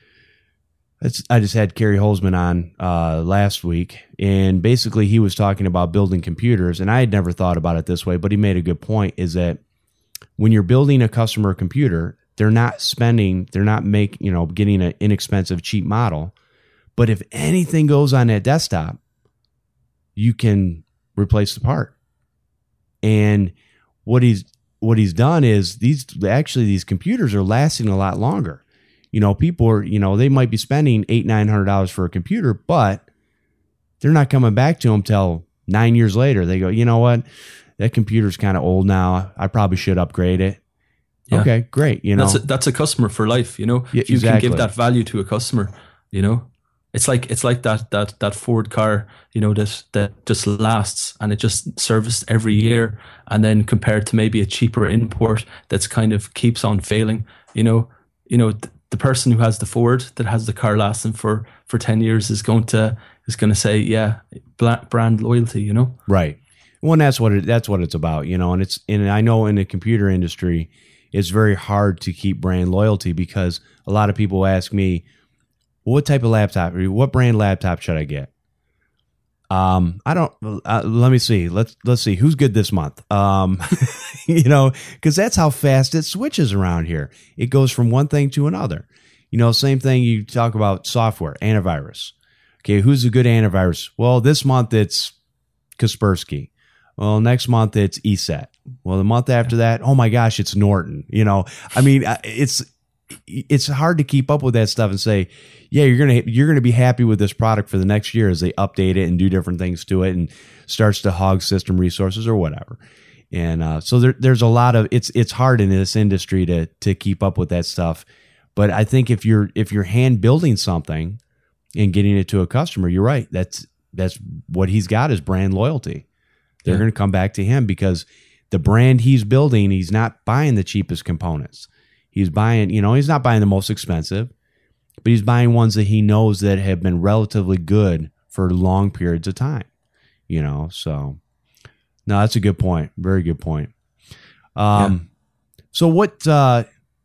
It's, I just had Kerry Holzman on uh, last week, and basically he was talking about building computers, and I had never thought about it this way, but he made a good point, is that when you're building a customer computer, they're not spending, they're not making, you know, getting an inexpensive, cheap model, but if anything goes on that desktop, you can replace the part. And what he's what he's done is these actually these computers are lasting a lot longer. You know, people are, you know, they might be spending eight, nine hundred dollars for a computer, but they're not coming back to them till nine years later. They go, you know what, that computer's kind of old now. I probably should upgrade it. Yeah. Okay, great. You know, that's a, that's a customer for life. You know, yeah, you exactly. can give that value to a customer. You know, it's like it's like that that that Ford car. You know, that that just lasts and it just serviced every year, and then compared to maybe a cheaper import that's kind of keeps on failing. You know, you know. Th- The person who has the Ford that has the car lasting for, for ten years is going to is going to say, yeah, brand loyalty, you know? Right. Well, and that's what it, that's what it's about, you know. And it's and I know in the computer industry, it's very hard to keep brand loyalty, because a lot of people ask me, well, what type of laptop, what brand laptop should I get? Um, I don't. Uh, let me see. Let's let's see who's good this month. Um, you know, because that's how fast it switches around here. It goes from one thing to another. You know, same thing. You talk about software, antivirus. Okay, who's a good antivirus? Well, this month it's Kaspersky. Well, next month it's E S E T. Well, the month after that, oh my gosh, it's Norton. You know, I mean, it's it's hard to keep up with that stuff and say, yeah, you're gonna you're gonna be happy with this product for the next year as they update it and do different things to it and starts to hog system resources or whatever. And uh, so there, there's a lot of it's it's hard in this industry to to keep up with that stuff. But I think if you're if you're hand building something and getting it to a customer, you're right. That's that's what he's got is brand loyalty. They're yeah. going to come back to him because the brand he's building, he's not buying the cheapest components. He's buying, you know, he's not buying the most expensive, but he's buying ones that he knows that have been relatively good for long periods of time, you know. So, no, that's a good point. Very good point. Um, yeah. So what, uh,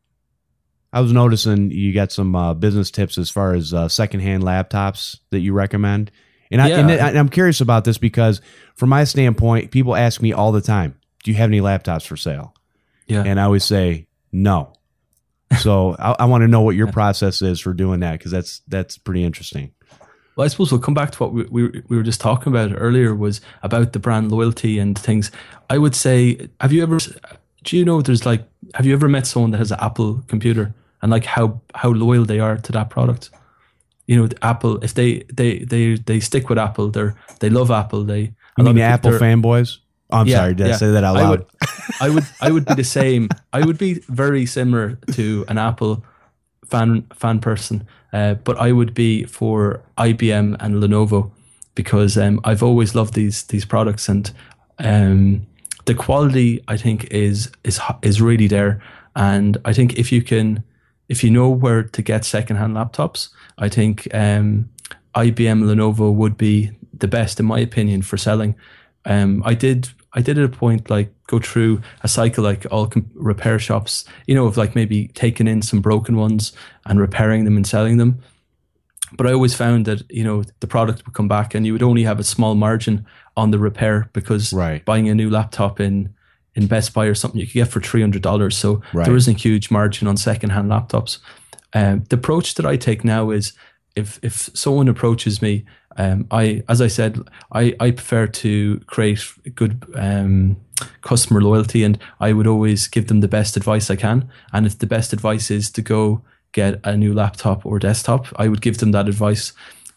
I was noticing you got some uh, business tips as far as uh, secondhand laptops that you recommend. And, I, yeah. and, and I'm curious about this because from my standpoint, people ask me all the time, do you have any laptops for sale? Yeah. And I always say, no. So I, I want to know what your process is for doing that, because that's that's pretty interesting. Well, I suppose we'll come back to what we, we we were just talking about earlier, was about the brand loyalty and things. I would say, have you ever, do you know there's like, have you ever met someone that has an Apple computer and like how, how loyal they are to that product? You know, Apple, if they, they, they, they stick with Apple, they're, they love Apple. They, you mean the Apple fanboys? Oh, I'm yeah, sorry, did yeah. I say that out loud? I would, I would, I would be the same. I would be very similar to an Apple fan fan person, uh, but I would be for I B M and Lenovo because um, I've always loved these these products, and um, the quality I think is is is really there. And I think if you can, if you know where to get secondhand laptops, I think um, I B M Lenovo would be the best in my opinion for selling. Um, I did I did at a point like go through a cycle like all com- repair shops, you know, of like maybe taking in some broken ones and repairing them and selling them. But I always found that, you know, the product would come back and you would only have a small margin on the repair, because right. buying a new laptop in, in Best Buy or something you could get for three hundred dollars. So right. there isn't a huge margin on secondhand laptops. Um, the approach that I take now is if if someone approaches me, um, I as I said, I, I prefer to create good um, customer loyalty, and I would always give them the best advice I can. And if the best advice is to go get a new laptop or desktop, I would give them that advice.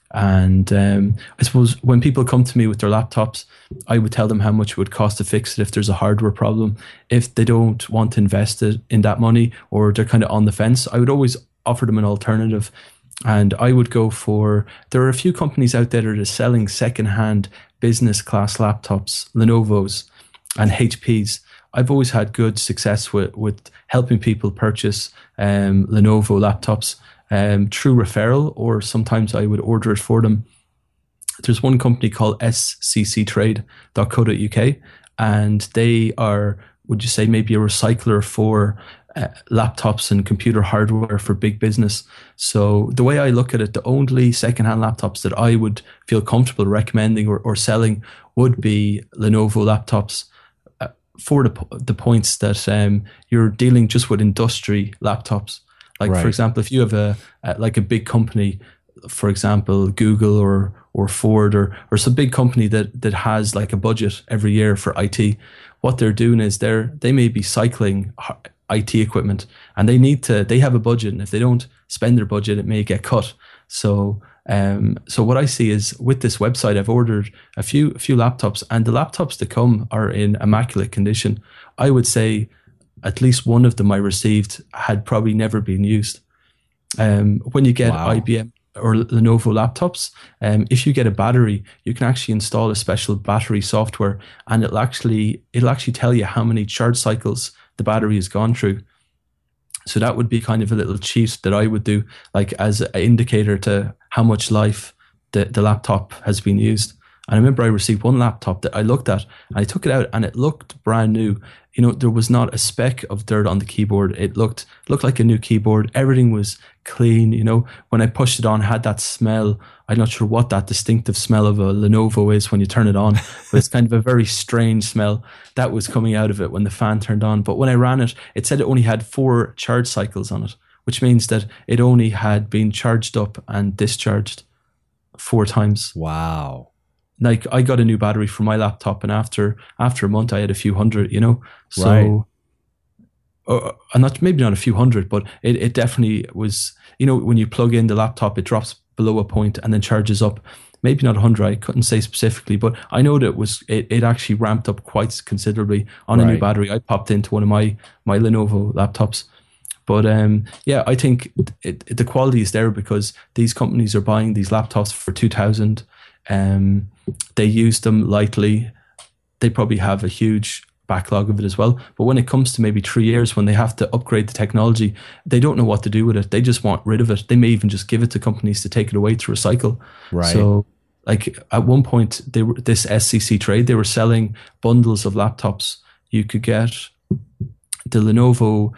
And um, I suppose when people come to me with their laptops, I would tell them how much it would cost to fix it if there's a hardware problem. If they don't want to invest it in that money, or they're kind of on the fence, I would always offer them an alternative. And I would go for, there are a few companies out there that are selling secondhand business class laptops, Lenovo's and H P's. I've always had good success with, with helping people purchase um, Lenovo laptops um, through referral, or sometimes I would order it for them. There's one company called S C C trade dot co dot U K, and they are, would you say, maybe a recycler for uh, laptops and computer hardware for big business. So the way I look at it, the only secondhand laptops that I would feel comfortable recommending or, or selling would be Lenovo laptops, uh, for the, the points that um, you're dealing just with industry laptops. Like, right. for example, if you have a, a like a big company, for example, Google or or Ford or or some big company that that has like a budget every year for I T, what they're doing is they're they may be cycling I T equipment, and they need to they have a budget, and if they don't spend their budget, it may get cut. So um so what I see is with this website, I've ordered a few a few laptops, and the laptops that come are in immaculate condition. I would say at least one of them I received had probably never been used. Um, when you get wow. I B M or Lenovo laptops, um, if you get a battery, you can actually install a special battery software, and it'll actually it'll actually tell you how many charge cycles the battery has gone through. So that would be kind of a little cheat that I would do, like as an indicator to how much life the, the laptop has been used. And I remember I received one laptop that I looked at, and I took it out and it looked brand new. You know, there was not a speck of dirt on the keyboard. It looked looked like a new keyboard. Everything was clean. You know, when I pushed it on, it had that smell. I'm not sure what that distinctive smell of a Lenovo is when you turn it on, but it's kind of a very strange smell that was coming out of it when the fan turned on. But when I ran it, it said it only had four charge cycles on it, which means that it only had been charged up and discharged four times. Wow. Like, I got a new battery for my laptop, and after after a month I had a few hundred, you know. So right. uh, and not maybe not a few hundred, but it, it definitely was, you know, when you plug in the laptop, it drops below a point and then charges up. Maybe not one hundred, I couldn't say specifically, but I know that it was it, it actually ramped up quite considerably on right. a new battery I popped into one of my my Lenovo laptops. But um, yeah, I think it, it, the quality is there because these companies are buying these laptops for two thousand. Um, they use them lightly. They probably have a huge backlog of it as well. But when it comes to maybe three years, when they have to upgrade the technology, they don't know what to do with it. They just want rid of it. They may even just give it to companies to take it away to recycle. Right. So, like at one point, they were this S C C trade. They were selling bundles of laptops. You could get the Lenovo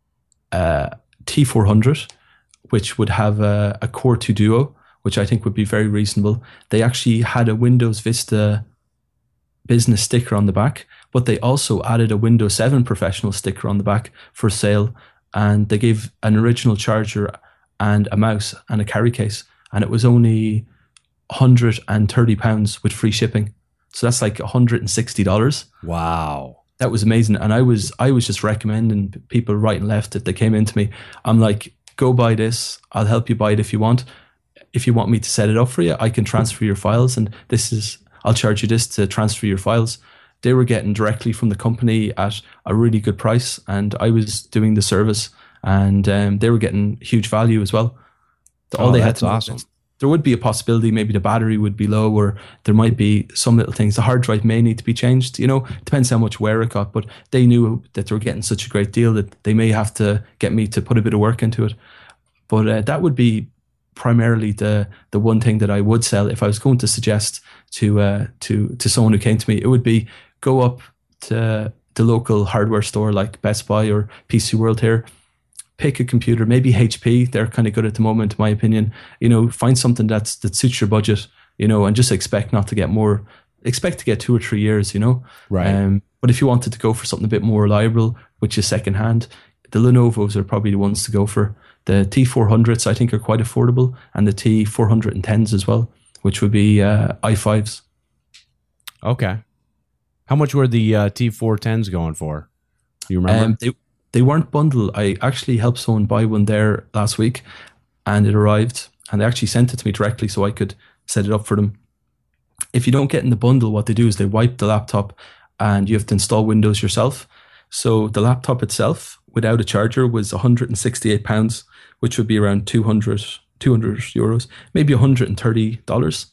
uh, T four hundred, which would have a, a Core two Duo, which I think would be very reasonable. They actually had a Windows Vista business sticker on the back, but they also added a Windows seven professional sticker on the back for sale. And they gave an original charger and a mouse and a carry case. And it was only one hundred thirty pounds with free shipping. So that's like one hundred sixty dollars. Wow. That was amazing. And I was I was just recommending people right and left if they came into me. I'm like, go buy this. I'll help you buy it if you want. If you want me to set it up for you, I can transfer your files, and this is, I'll charge you this to transfer your files. They were getting directly from the company at a really good price, and I was doing the service, and um, they were getting huge value as well. All oh, they that's had to awesome. There would be a possibility maybe the battery would be low, or there might be some little things. The hard drive may need to be changed, you know, depends how much wear it got, but they knew that they were getting such a great deal that they may have to get me to put a bit of work into it. But uh, that would be primarily the the one thing that I would sell if I was going to suggest to uh, to to someone who came to me. It would be go up to the local hardware store like Best Buy or P C World here, pick a computer, maybe H P. They're kind of good at the moment, in my opinion. You know, find something that's that suits your budget. You know, and just expect not to get more. Expect to get two or three years. You know, right. Um, but if you wanted to go for something a bit more reliable, which is secondhand, the Lenovo's are probably the ones to go for. The T four hundreds, I think, are quite affordable, and the T four tens as well, which would be uh, i fives. Okay. How much were the uh, T four tens going for? Do you remember? Um, they, they weren't bundled. I actually helped someone buy one there last week, and it arrived, and they actually sent it to me directly so I could set it up for them. If you don't get in the bundle, what they do is they wipe the laptop, and you have to install Windows yourself. So the laptop itself, without a charger, was one hundred sixty-eight pounds, which would be around two hundred, two hundred euros, maybe one hundred thirty dollars.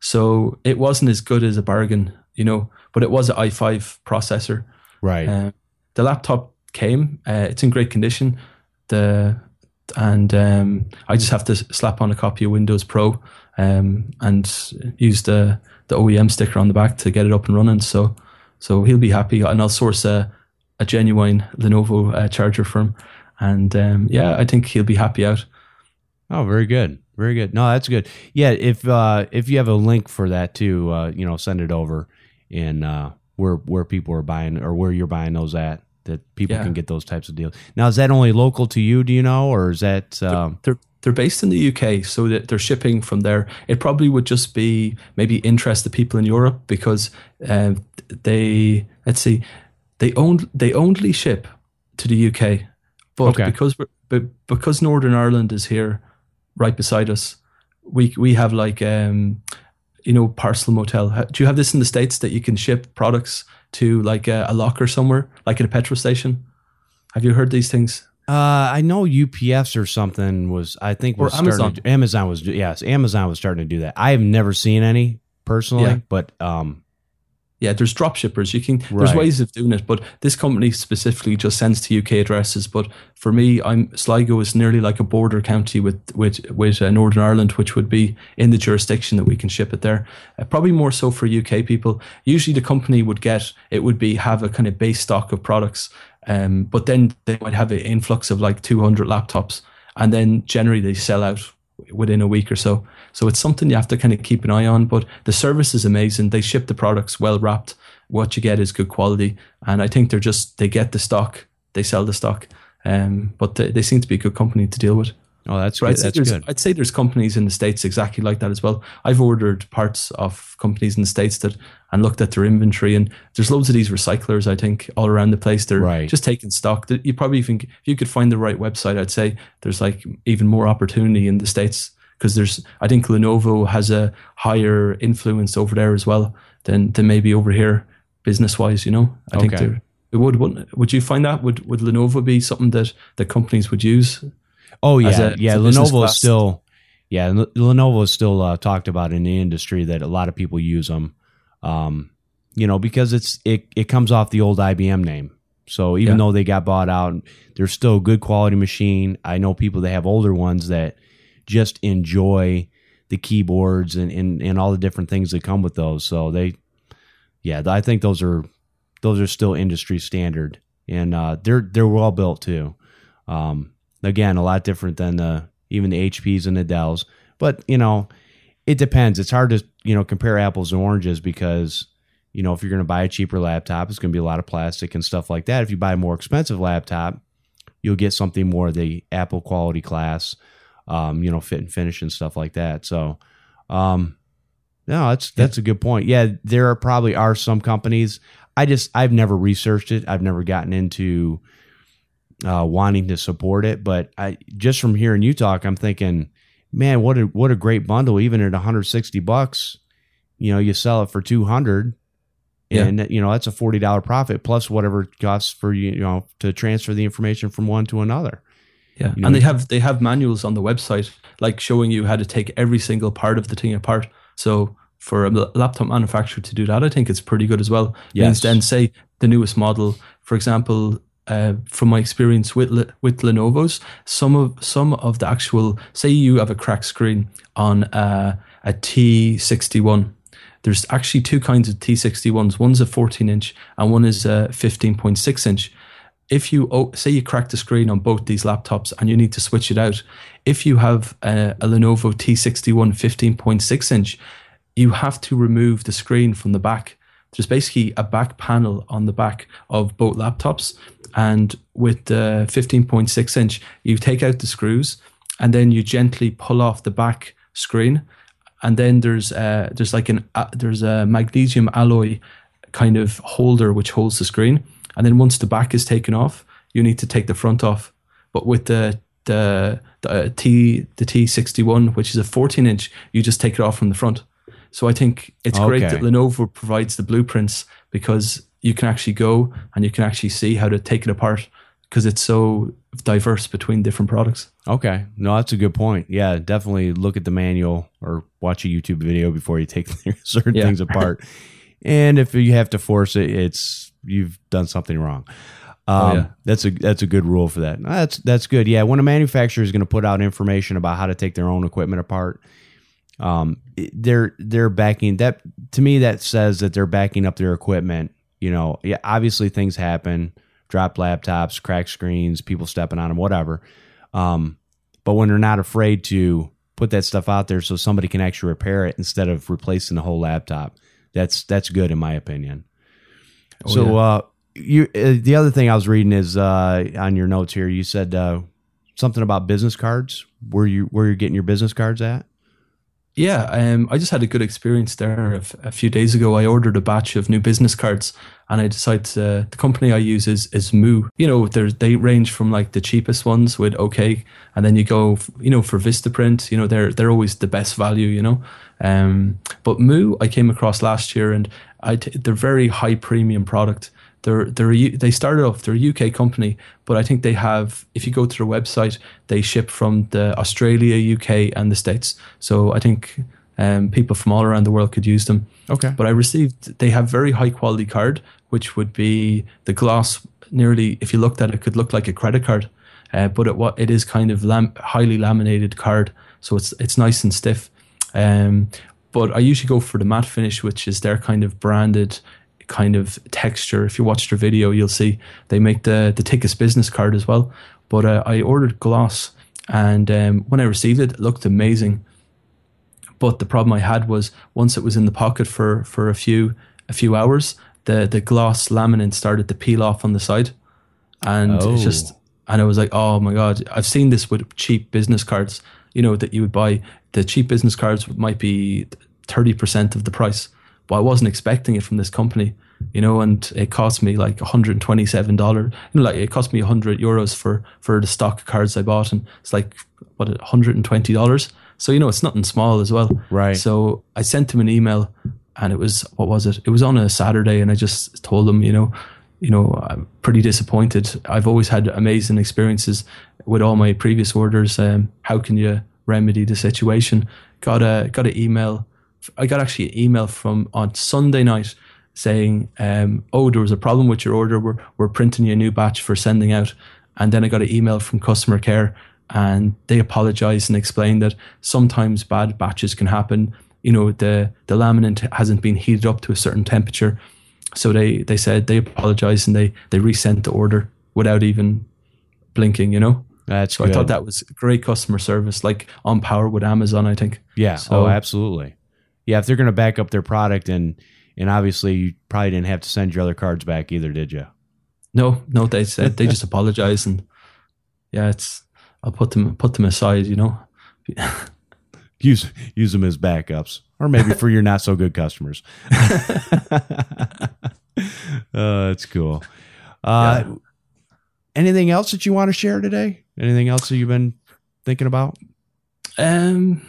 So it wasn't as good as a bargain, you know, but it was an i five processor. Right. Uh, the laptop came, uh, it's in great condition. The and um, I just have to slap on a copy of Windows Pro um, and use the, the O E M sticker on the back to get it up and running. So so he'll be happy, and I'll source a, a genuine Lenovo uh, charger for him. And um, yeah, I think he'll be happy out. Oh, very good. Very good. No, that's good. Yeah, if uh, if you have a link for that too, uh, you know, send it over, and uh, where where people are buying or where you're buying those at, that people Yeah. can get those types of deals. Now, is that only local to you? Do you know, or is that? Um... They're they're based in the U K, so that they're shipping from there. It probably would just be maybe interest the people in Europe because uh, they let's see, they own they only ship to the U K, but Okay. because we're, but because Northern Ireland is here, right beside us, we we have like um, you know, Parcel Motel. Ha- Do you have this in the States that you can ship products to like a, a locker somewhere, like at a petrol station? Have you heard these things? Uh, I know U P S or something was. I think Or was starting Amazon. To, Amazon was. Yes, Amazon was starting to do that. I have never seen any personally, Yeah. but um, Yeah, there's drop shippers. You can. There's Right. ways of doing it, but this company specifically just sends to U K addresses. But for me, I'm Sligo is nearly like a border county with with with uh, Northern Ireland, which would be in the jurisdiction that we can ship it there. Uh, probably more so for U K people. Usually, the company would get it would be have a kind of base stock of products, um, but then they might have an influx of like two hundred laptops, and then generally they sell out within a week or so. So it's something you have to kind of keep an eye on, but the service is amazing. They ship the products well wrapped. What you get is good quality. And I think they're just, they get the stock, they sell the stock. Um, but they, they seem to be a good company to deal with. oh, that's But good. I'd say, That's there's, good. I'd say there's companies in the States exactly like that as well. I've ordered parts of companies in the States that and looked at their inventory, and there's loads of these recyclers, I think, all around the place. They're Right. just taking stock. That you probably think if you could find the right website, I'd say there's like even more opportunity in the States. Because there's, I think Lenovo has a higher influence over there as well than than maybe over here, business wise. You know, I think Okay. they're- it would. Wouldn't it? Would you find that would would Lenovo be something that that companies would use? Oh yeah, as a- yeah. as a business Lenovo is class? still, yeah. L- Lenovo is still uh, talked about in the industry that a lot of people use them. Um, you know, because it's it it comes off the old I B M name. So even Yeah. though they got bought out, they're still a good quality machine. I know people that have older ones that just enjoy the keyboards and, and, and all the different things that come with those. So they, yeah, I think those are those are still industry standard, and uh, they're they're well built too. Um, again, a lot different than the even the H Ps and the Dells, but you know, it depends. It's hard to you know compare apples and oranges because you know if you're going to buy a cheaper laptop, it's going to be a lot of plastic and stuff like that. If you buy a more expensive laptop, you'll get something more of the Apple quality class. Um, you know, fit and finish and stuff like that. So, um, no, that's that's a good point. Yeah, there are probably are some companies. I just I've never researched it. I've never gotten into uh, wanting to support it. But I just from hearing you talk, I'm thinking, man, what a what a great bundle. Even at one hundred sixty bucks, you know, you sell it for two hundred, Yeah. and you know that's a forty dollar profit plus whatever it costs for you, you know, to transfer the information from one to another. Yeah, You know, and they have they have manuals on the website, like showing you how to take every single part of the thing apart. So for a laptop manufacturer to do that, I think it's pretty good as well. Yes. Means then, say the newest model, for example, uh, from my experience with Le- with Lenovo's, some of some of the actual, say you have a cracked screen on uh, a T sixty-one. There's actually two kinds of T sixty-ones. One's a fourteen inch and one is a fifteen point six inch. If you oh, say you crack the screen on both these laptops and you need to switch it out, if you have a, a Lenovo T sixty-one fifteen point six inch, you have to remove the screen from the back. There's basically a back panel on the back of both laptops. And with the fifteen point six inch, you take out the screws and then you gently pull off the back screen. And then there's uh, there's like an uh, there's a magnesium alloy kind of holder which holds the screen. And then once the back is taken off, you need to take the front off. But with the the the uh, T the T sixty-one, which is a fourteen inch, you just take it off from the front. So I think it's Okay. great that Lenovo provides the blueprints, because you can actually go and you can actually see how to take it apart, because it's so diverse between different products. Okay. No, that's a good point. Yeah, definitely look at the manual or watch a YouTube video before you take certain Yeah. things apart. And if you have to force it, it's you've done something wrong. Um, Oh, yeah. That's a that's a good rule for that. That's that's good. Yeah, when a manufacturer is going to put out information about how to take their own equipment apart, um, it- they're they're backing that. To me, that says that they're backing up their equipment. You know, yeah, obviously things happen. Dropped laptops, cracked screens, people stepping on them, whatever. Um, but when they're not afraid to put that stuff out there so somebody can actually repair it instead of replacing the whole laptop, that's that's good in my opinion. Oh, so yeah. uh, you uh, the other thing I was reading is uh, on your notes here. You said uh, something about business cards. Where you where you're getting your business cards at? Yeah, um, I just had a good experience there. A, f- a few days ago, I ordered a batch of new business cards, and I decided uh, the company I use is is Moo. You know, there's they range from like the cheapest ones with OK, and then you go, f- you know, for Vistaprint. You know, they're they're always the best value. You know, um, but Moo I came across last year, and I t- they're very high premium product. They're they're a U- they started off they're a U K company, but I think they have, if you go to their website, they ship from the Australia, U K, and the States. So I think um, people from all around the world could use them. Okay. But I received they have very high quality card, which would be the gloss. Nearly, if you looked at it, could look like a credit card, uh, but it what it is kind of lam- highly laminated card, so it's it's nice and stiff. Um, but I usually go for the matte finish, which is their kind of branded kind of texture. If you watch their video, you'll see they make the the thickest business card as well. But uh, I ordered gloss, and um, when I received it, it looked amazing. But the problem I had was once it was in the pocket for for a few a few hours, the the gloss laminate started to peel off on the side, and Oh. it's just and I was like, oh my god, I've seen this with cheap business cards. You know that you would buy the cheap business cards might be thirty percent of the price. But I wasn't expecting it from this company, you know, and it cost me like one hundred twenty-seven dollars. You know, like it cost me one hundred euros for, for the stock cards I bought, and it's like, what, one hundred twenty dollars? So, you know, it's nothing small as well. Right. So I sent him an email, and it was, what was it? It was on a Saturday, and I just told him, you know, you know, I'm pretty disappointed. I've always had amazing experiences with all my previous orders. Um, how can you remedy the situation? Got a got an email. I got actually an email from on Sunday night saying, um, oh, there was a problem with your order. We're, we're printing you a new batch for sending out. And then I got an email from customer care, and they apologized and explained that sometimes bad batches can happen. You know, the, the laminate hasn't been heated up to a certain temperature. So they, they said they apologized, and they, they resent the order without even blinking, you know? That's So good. I thought that was great customer service, like on par with Amazon, I think. Yeah. So- oh, absolutely. Yeah. If they're going to back up their product, and and obviously you probably didn't have to send your other cards back either, did you? No, no, they said they just apologized, and yeah, it's I'll put them put them aside, you know. Use use them as backups, or maybe for your not so good customers. uh, that's cool. Uh, Yeah. Anything else that you want to share today? Anything else that you've been thinking about? Um,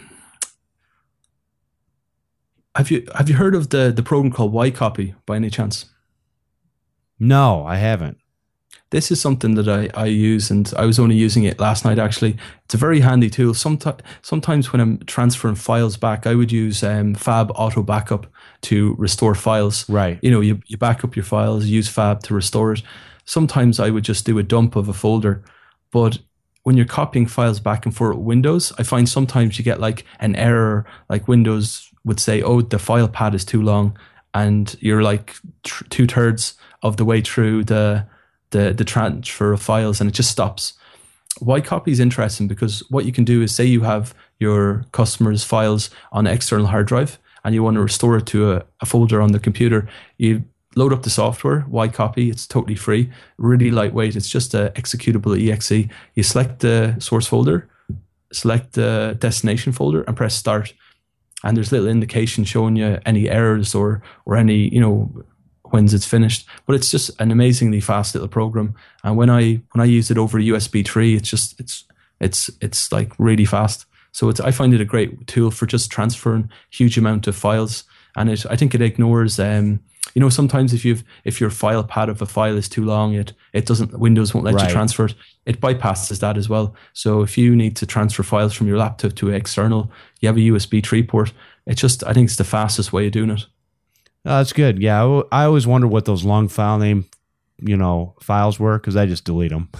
have you have you heard of the the program called YCopy by any chance? No, I haven't. This is something that I, I use, and I was only using it last night, actually. It's a very handy tool. Sometimes, sometimes when I'm transferring files back, I would use um, Fab Auto Backup to restore files. Right. You know, you, you back up your files, use Fab to restore it. sometimes I would just do a dump of a folder. But when you're copying files back and forth with Windows, I find sometimes you get like an error, like Windows would say, oh, the file path is too long, and you're like tr- two thirds of the way through the, the, the transfer of files and it just stops. Y copy is interesting because what you can do is, say you have your customer's files on an external hard drive and you want to restore it to a, a folder on the computer. You load up the software, Y copy, it's totally free, really lightweight. It's just a executable E X E. You select the source folder, select the destination folder and press start. And there's little indication showing you any errors or or any, you know, when it's finished. But it's just an amazingly fast little program. And when I when I use it over U S B three, it's just it's it's it's like really fast. So it's I find it a great tool for just transferring huge amount of files. And it I think it ignores um you know, sometimes if you've if your file path of a file is too long, it it doesn't Windows won't let right. you transfer it. It bypasses that as well. So if you need to transfer files from your laptop to external, you have a U S B three port. It's just I think it's the fastest way of doing it. Oh, that's good. Yeah, I, w- I always wonder what those long file name, you know, files were because I just delete them.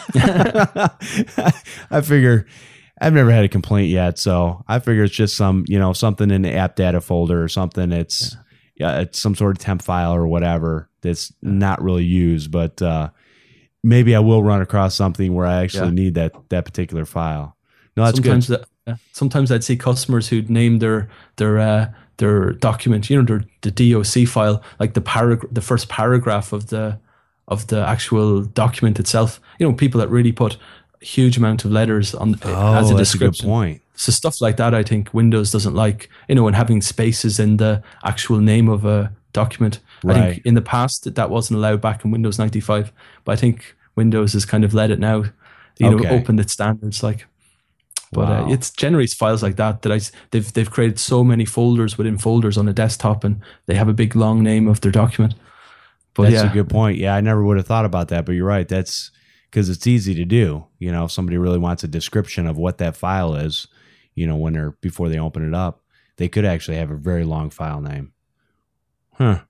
I figure I've never had a complaint yet, so I figure it's just some, you know, something in the app data folder or something. It's yeah, yeah it's some sort of temp file or whatever that's not really used, but uh, maybe I will run across something where I actually yeah. need that that particular file. No, that's sometimes good. That, uh, sometimes I'd see customers who'd name their their. Uh, their document, you know, their, the D O C file, like the parag- the first paragraph of the of the actual document itself. You know, people that really put a huge amount of letters on oh, as a that's description. A good point. So stuff like that, I think Windows doesn't like, you know, and having spaces in the actual name of a document. Right. I think in the past that wasn't allowed back in Windows ninety-five, but I think Windows has kind of let it now, you okay. know, opened its standards like. But wow. uh, it generates files like that that I they've they've created so many folders within folders on a desktop, and they have a big long name of their document. But that's yeah. a good point. Yeah, I never would have thought about that, but you're right. That's because it's easy to do. You know, if somebody really wants a description of what that file is, you know, when they're before they open it up, they could actually have a very long file name. Huh.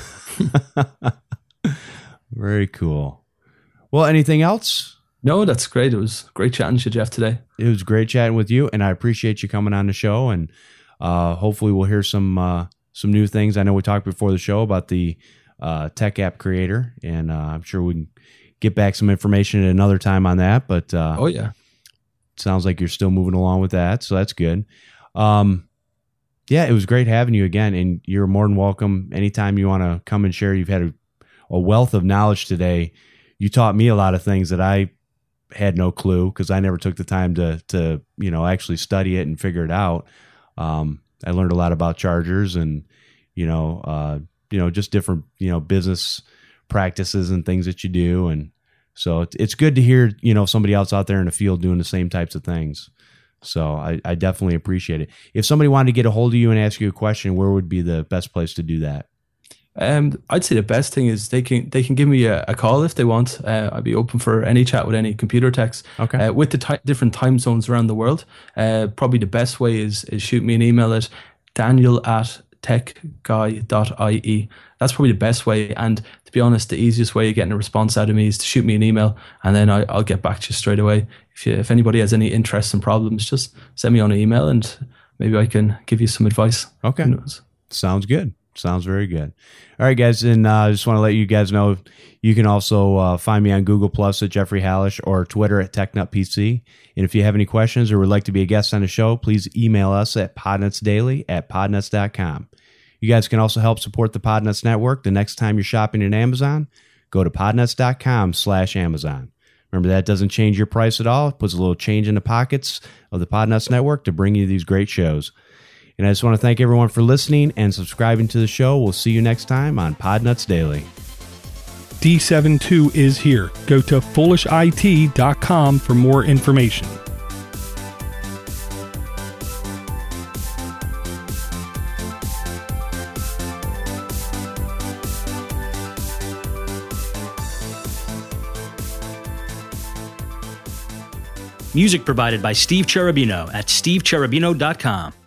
Very cool. Well, anything else? No, that's great. It was great chatting to you, Jeff, today. It was great chatting with you, and I appreciate you coming on the show. And uh, hopefully, we'll hear some uh, some new things. I know we talked before the show about the uh, Tech App Creator, and uh, I'm sure we can get back some information at another time on that. But uh, oh yeah, it sounds like you're still moving along with that, so that's good. Um, yeah, it was great having you again, and you're more than welcome anytime you want to come and share. You've had a, a wealth of knowledge today. You taught me a lot of things that I had no clue because I never took the time to to you know actually study it and figure it out. Um, I learned a lot about chargers and you know uh, you know just different you know business practices and things that you do, and so it's it's good to hear you know somebody else out there in the field doing the same types of things. So I, I definitely appreciate it. If somebody wanted to get a hold of you and ask you a question, where would be the best place to do that? Um, I'd say the best thing is they can they can give me a, a call if they want. Uh, I'd be open for any chat with any computer techs. Okay. Uh, with the ty- different time zones around the world, uh, probably the best way is is shoot me an email at daniel at tech guy dot I E. That's probably the best way. And to be honest, the easiest way of getting a response out of me is to shoot me an email, and then I, I'll get back to you straight away. If you, if anybody has any interests and problems, just send me on an email, and maybe I can give you some advice. Okay. Sounds good. Sounds very good. All right, guys, and I uh, just want to let you guys know you can also uh, find me on Google Plus at Jeffrey Hallish or Twitter at TechNutPC. And if you have any questions or would like to be a guest on the show, please email us at podnutsdaily at podnuts dot com. You guys can also help support the Podnuts Network. The next time you're shopping at Amazon, go to podnuts dot com slash Amazon. Remember, that doesn't change your price at all. It puts a little change in the pockets of the Podnuts Network to bring you these great shows. And I just want to thank everyone for listening and subscribing to the show. We'll see you next time on Podnuts Daily. D seventy-two is here. Go to foolish I T dot com for more information. Music provided by Steve Cherubino at steve cherubino dot com.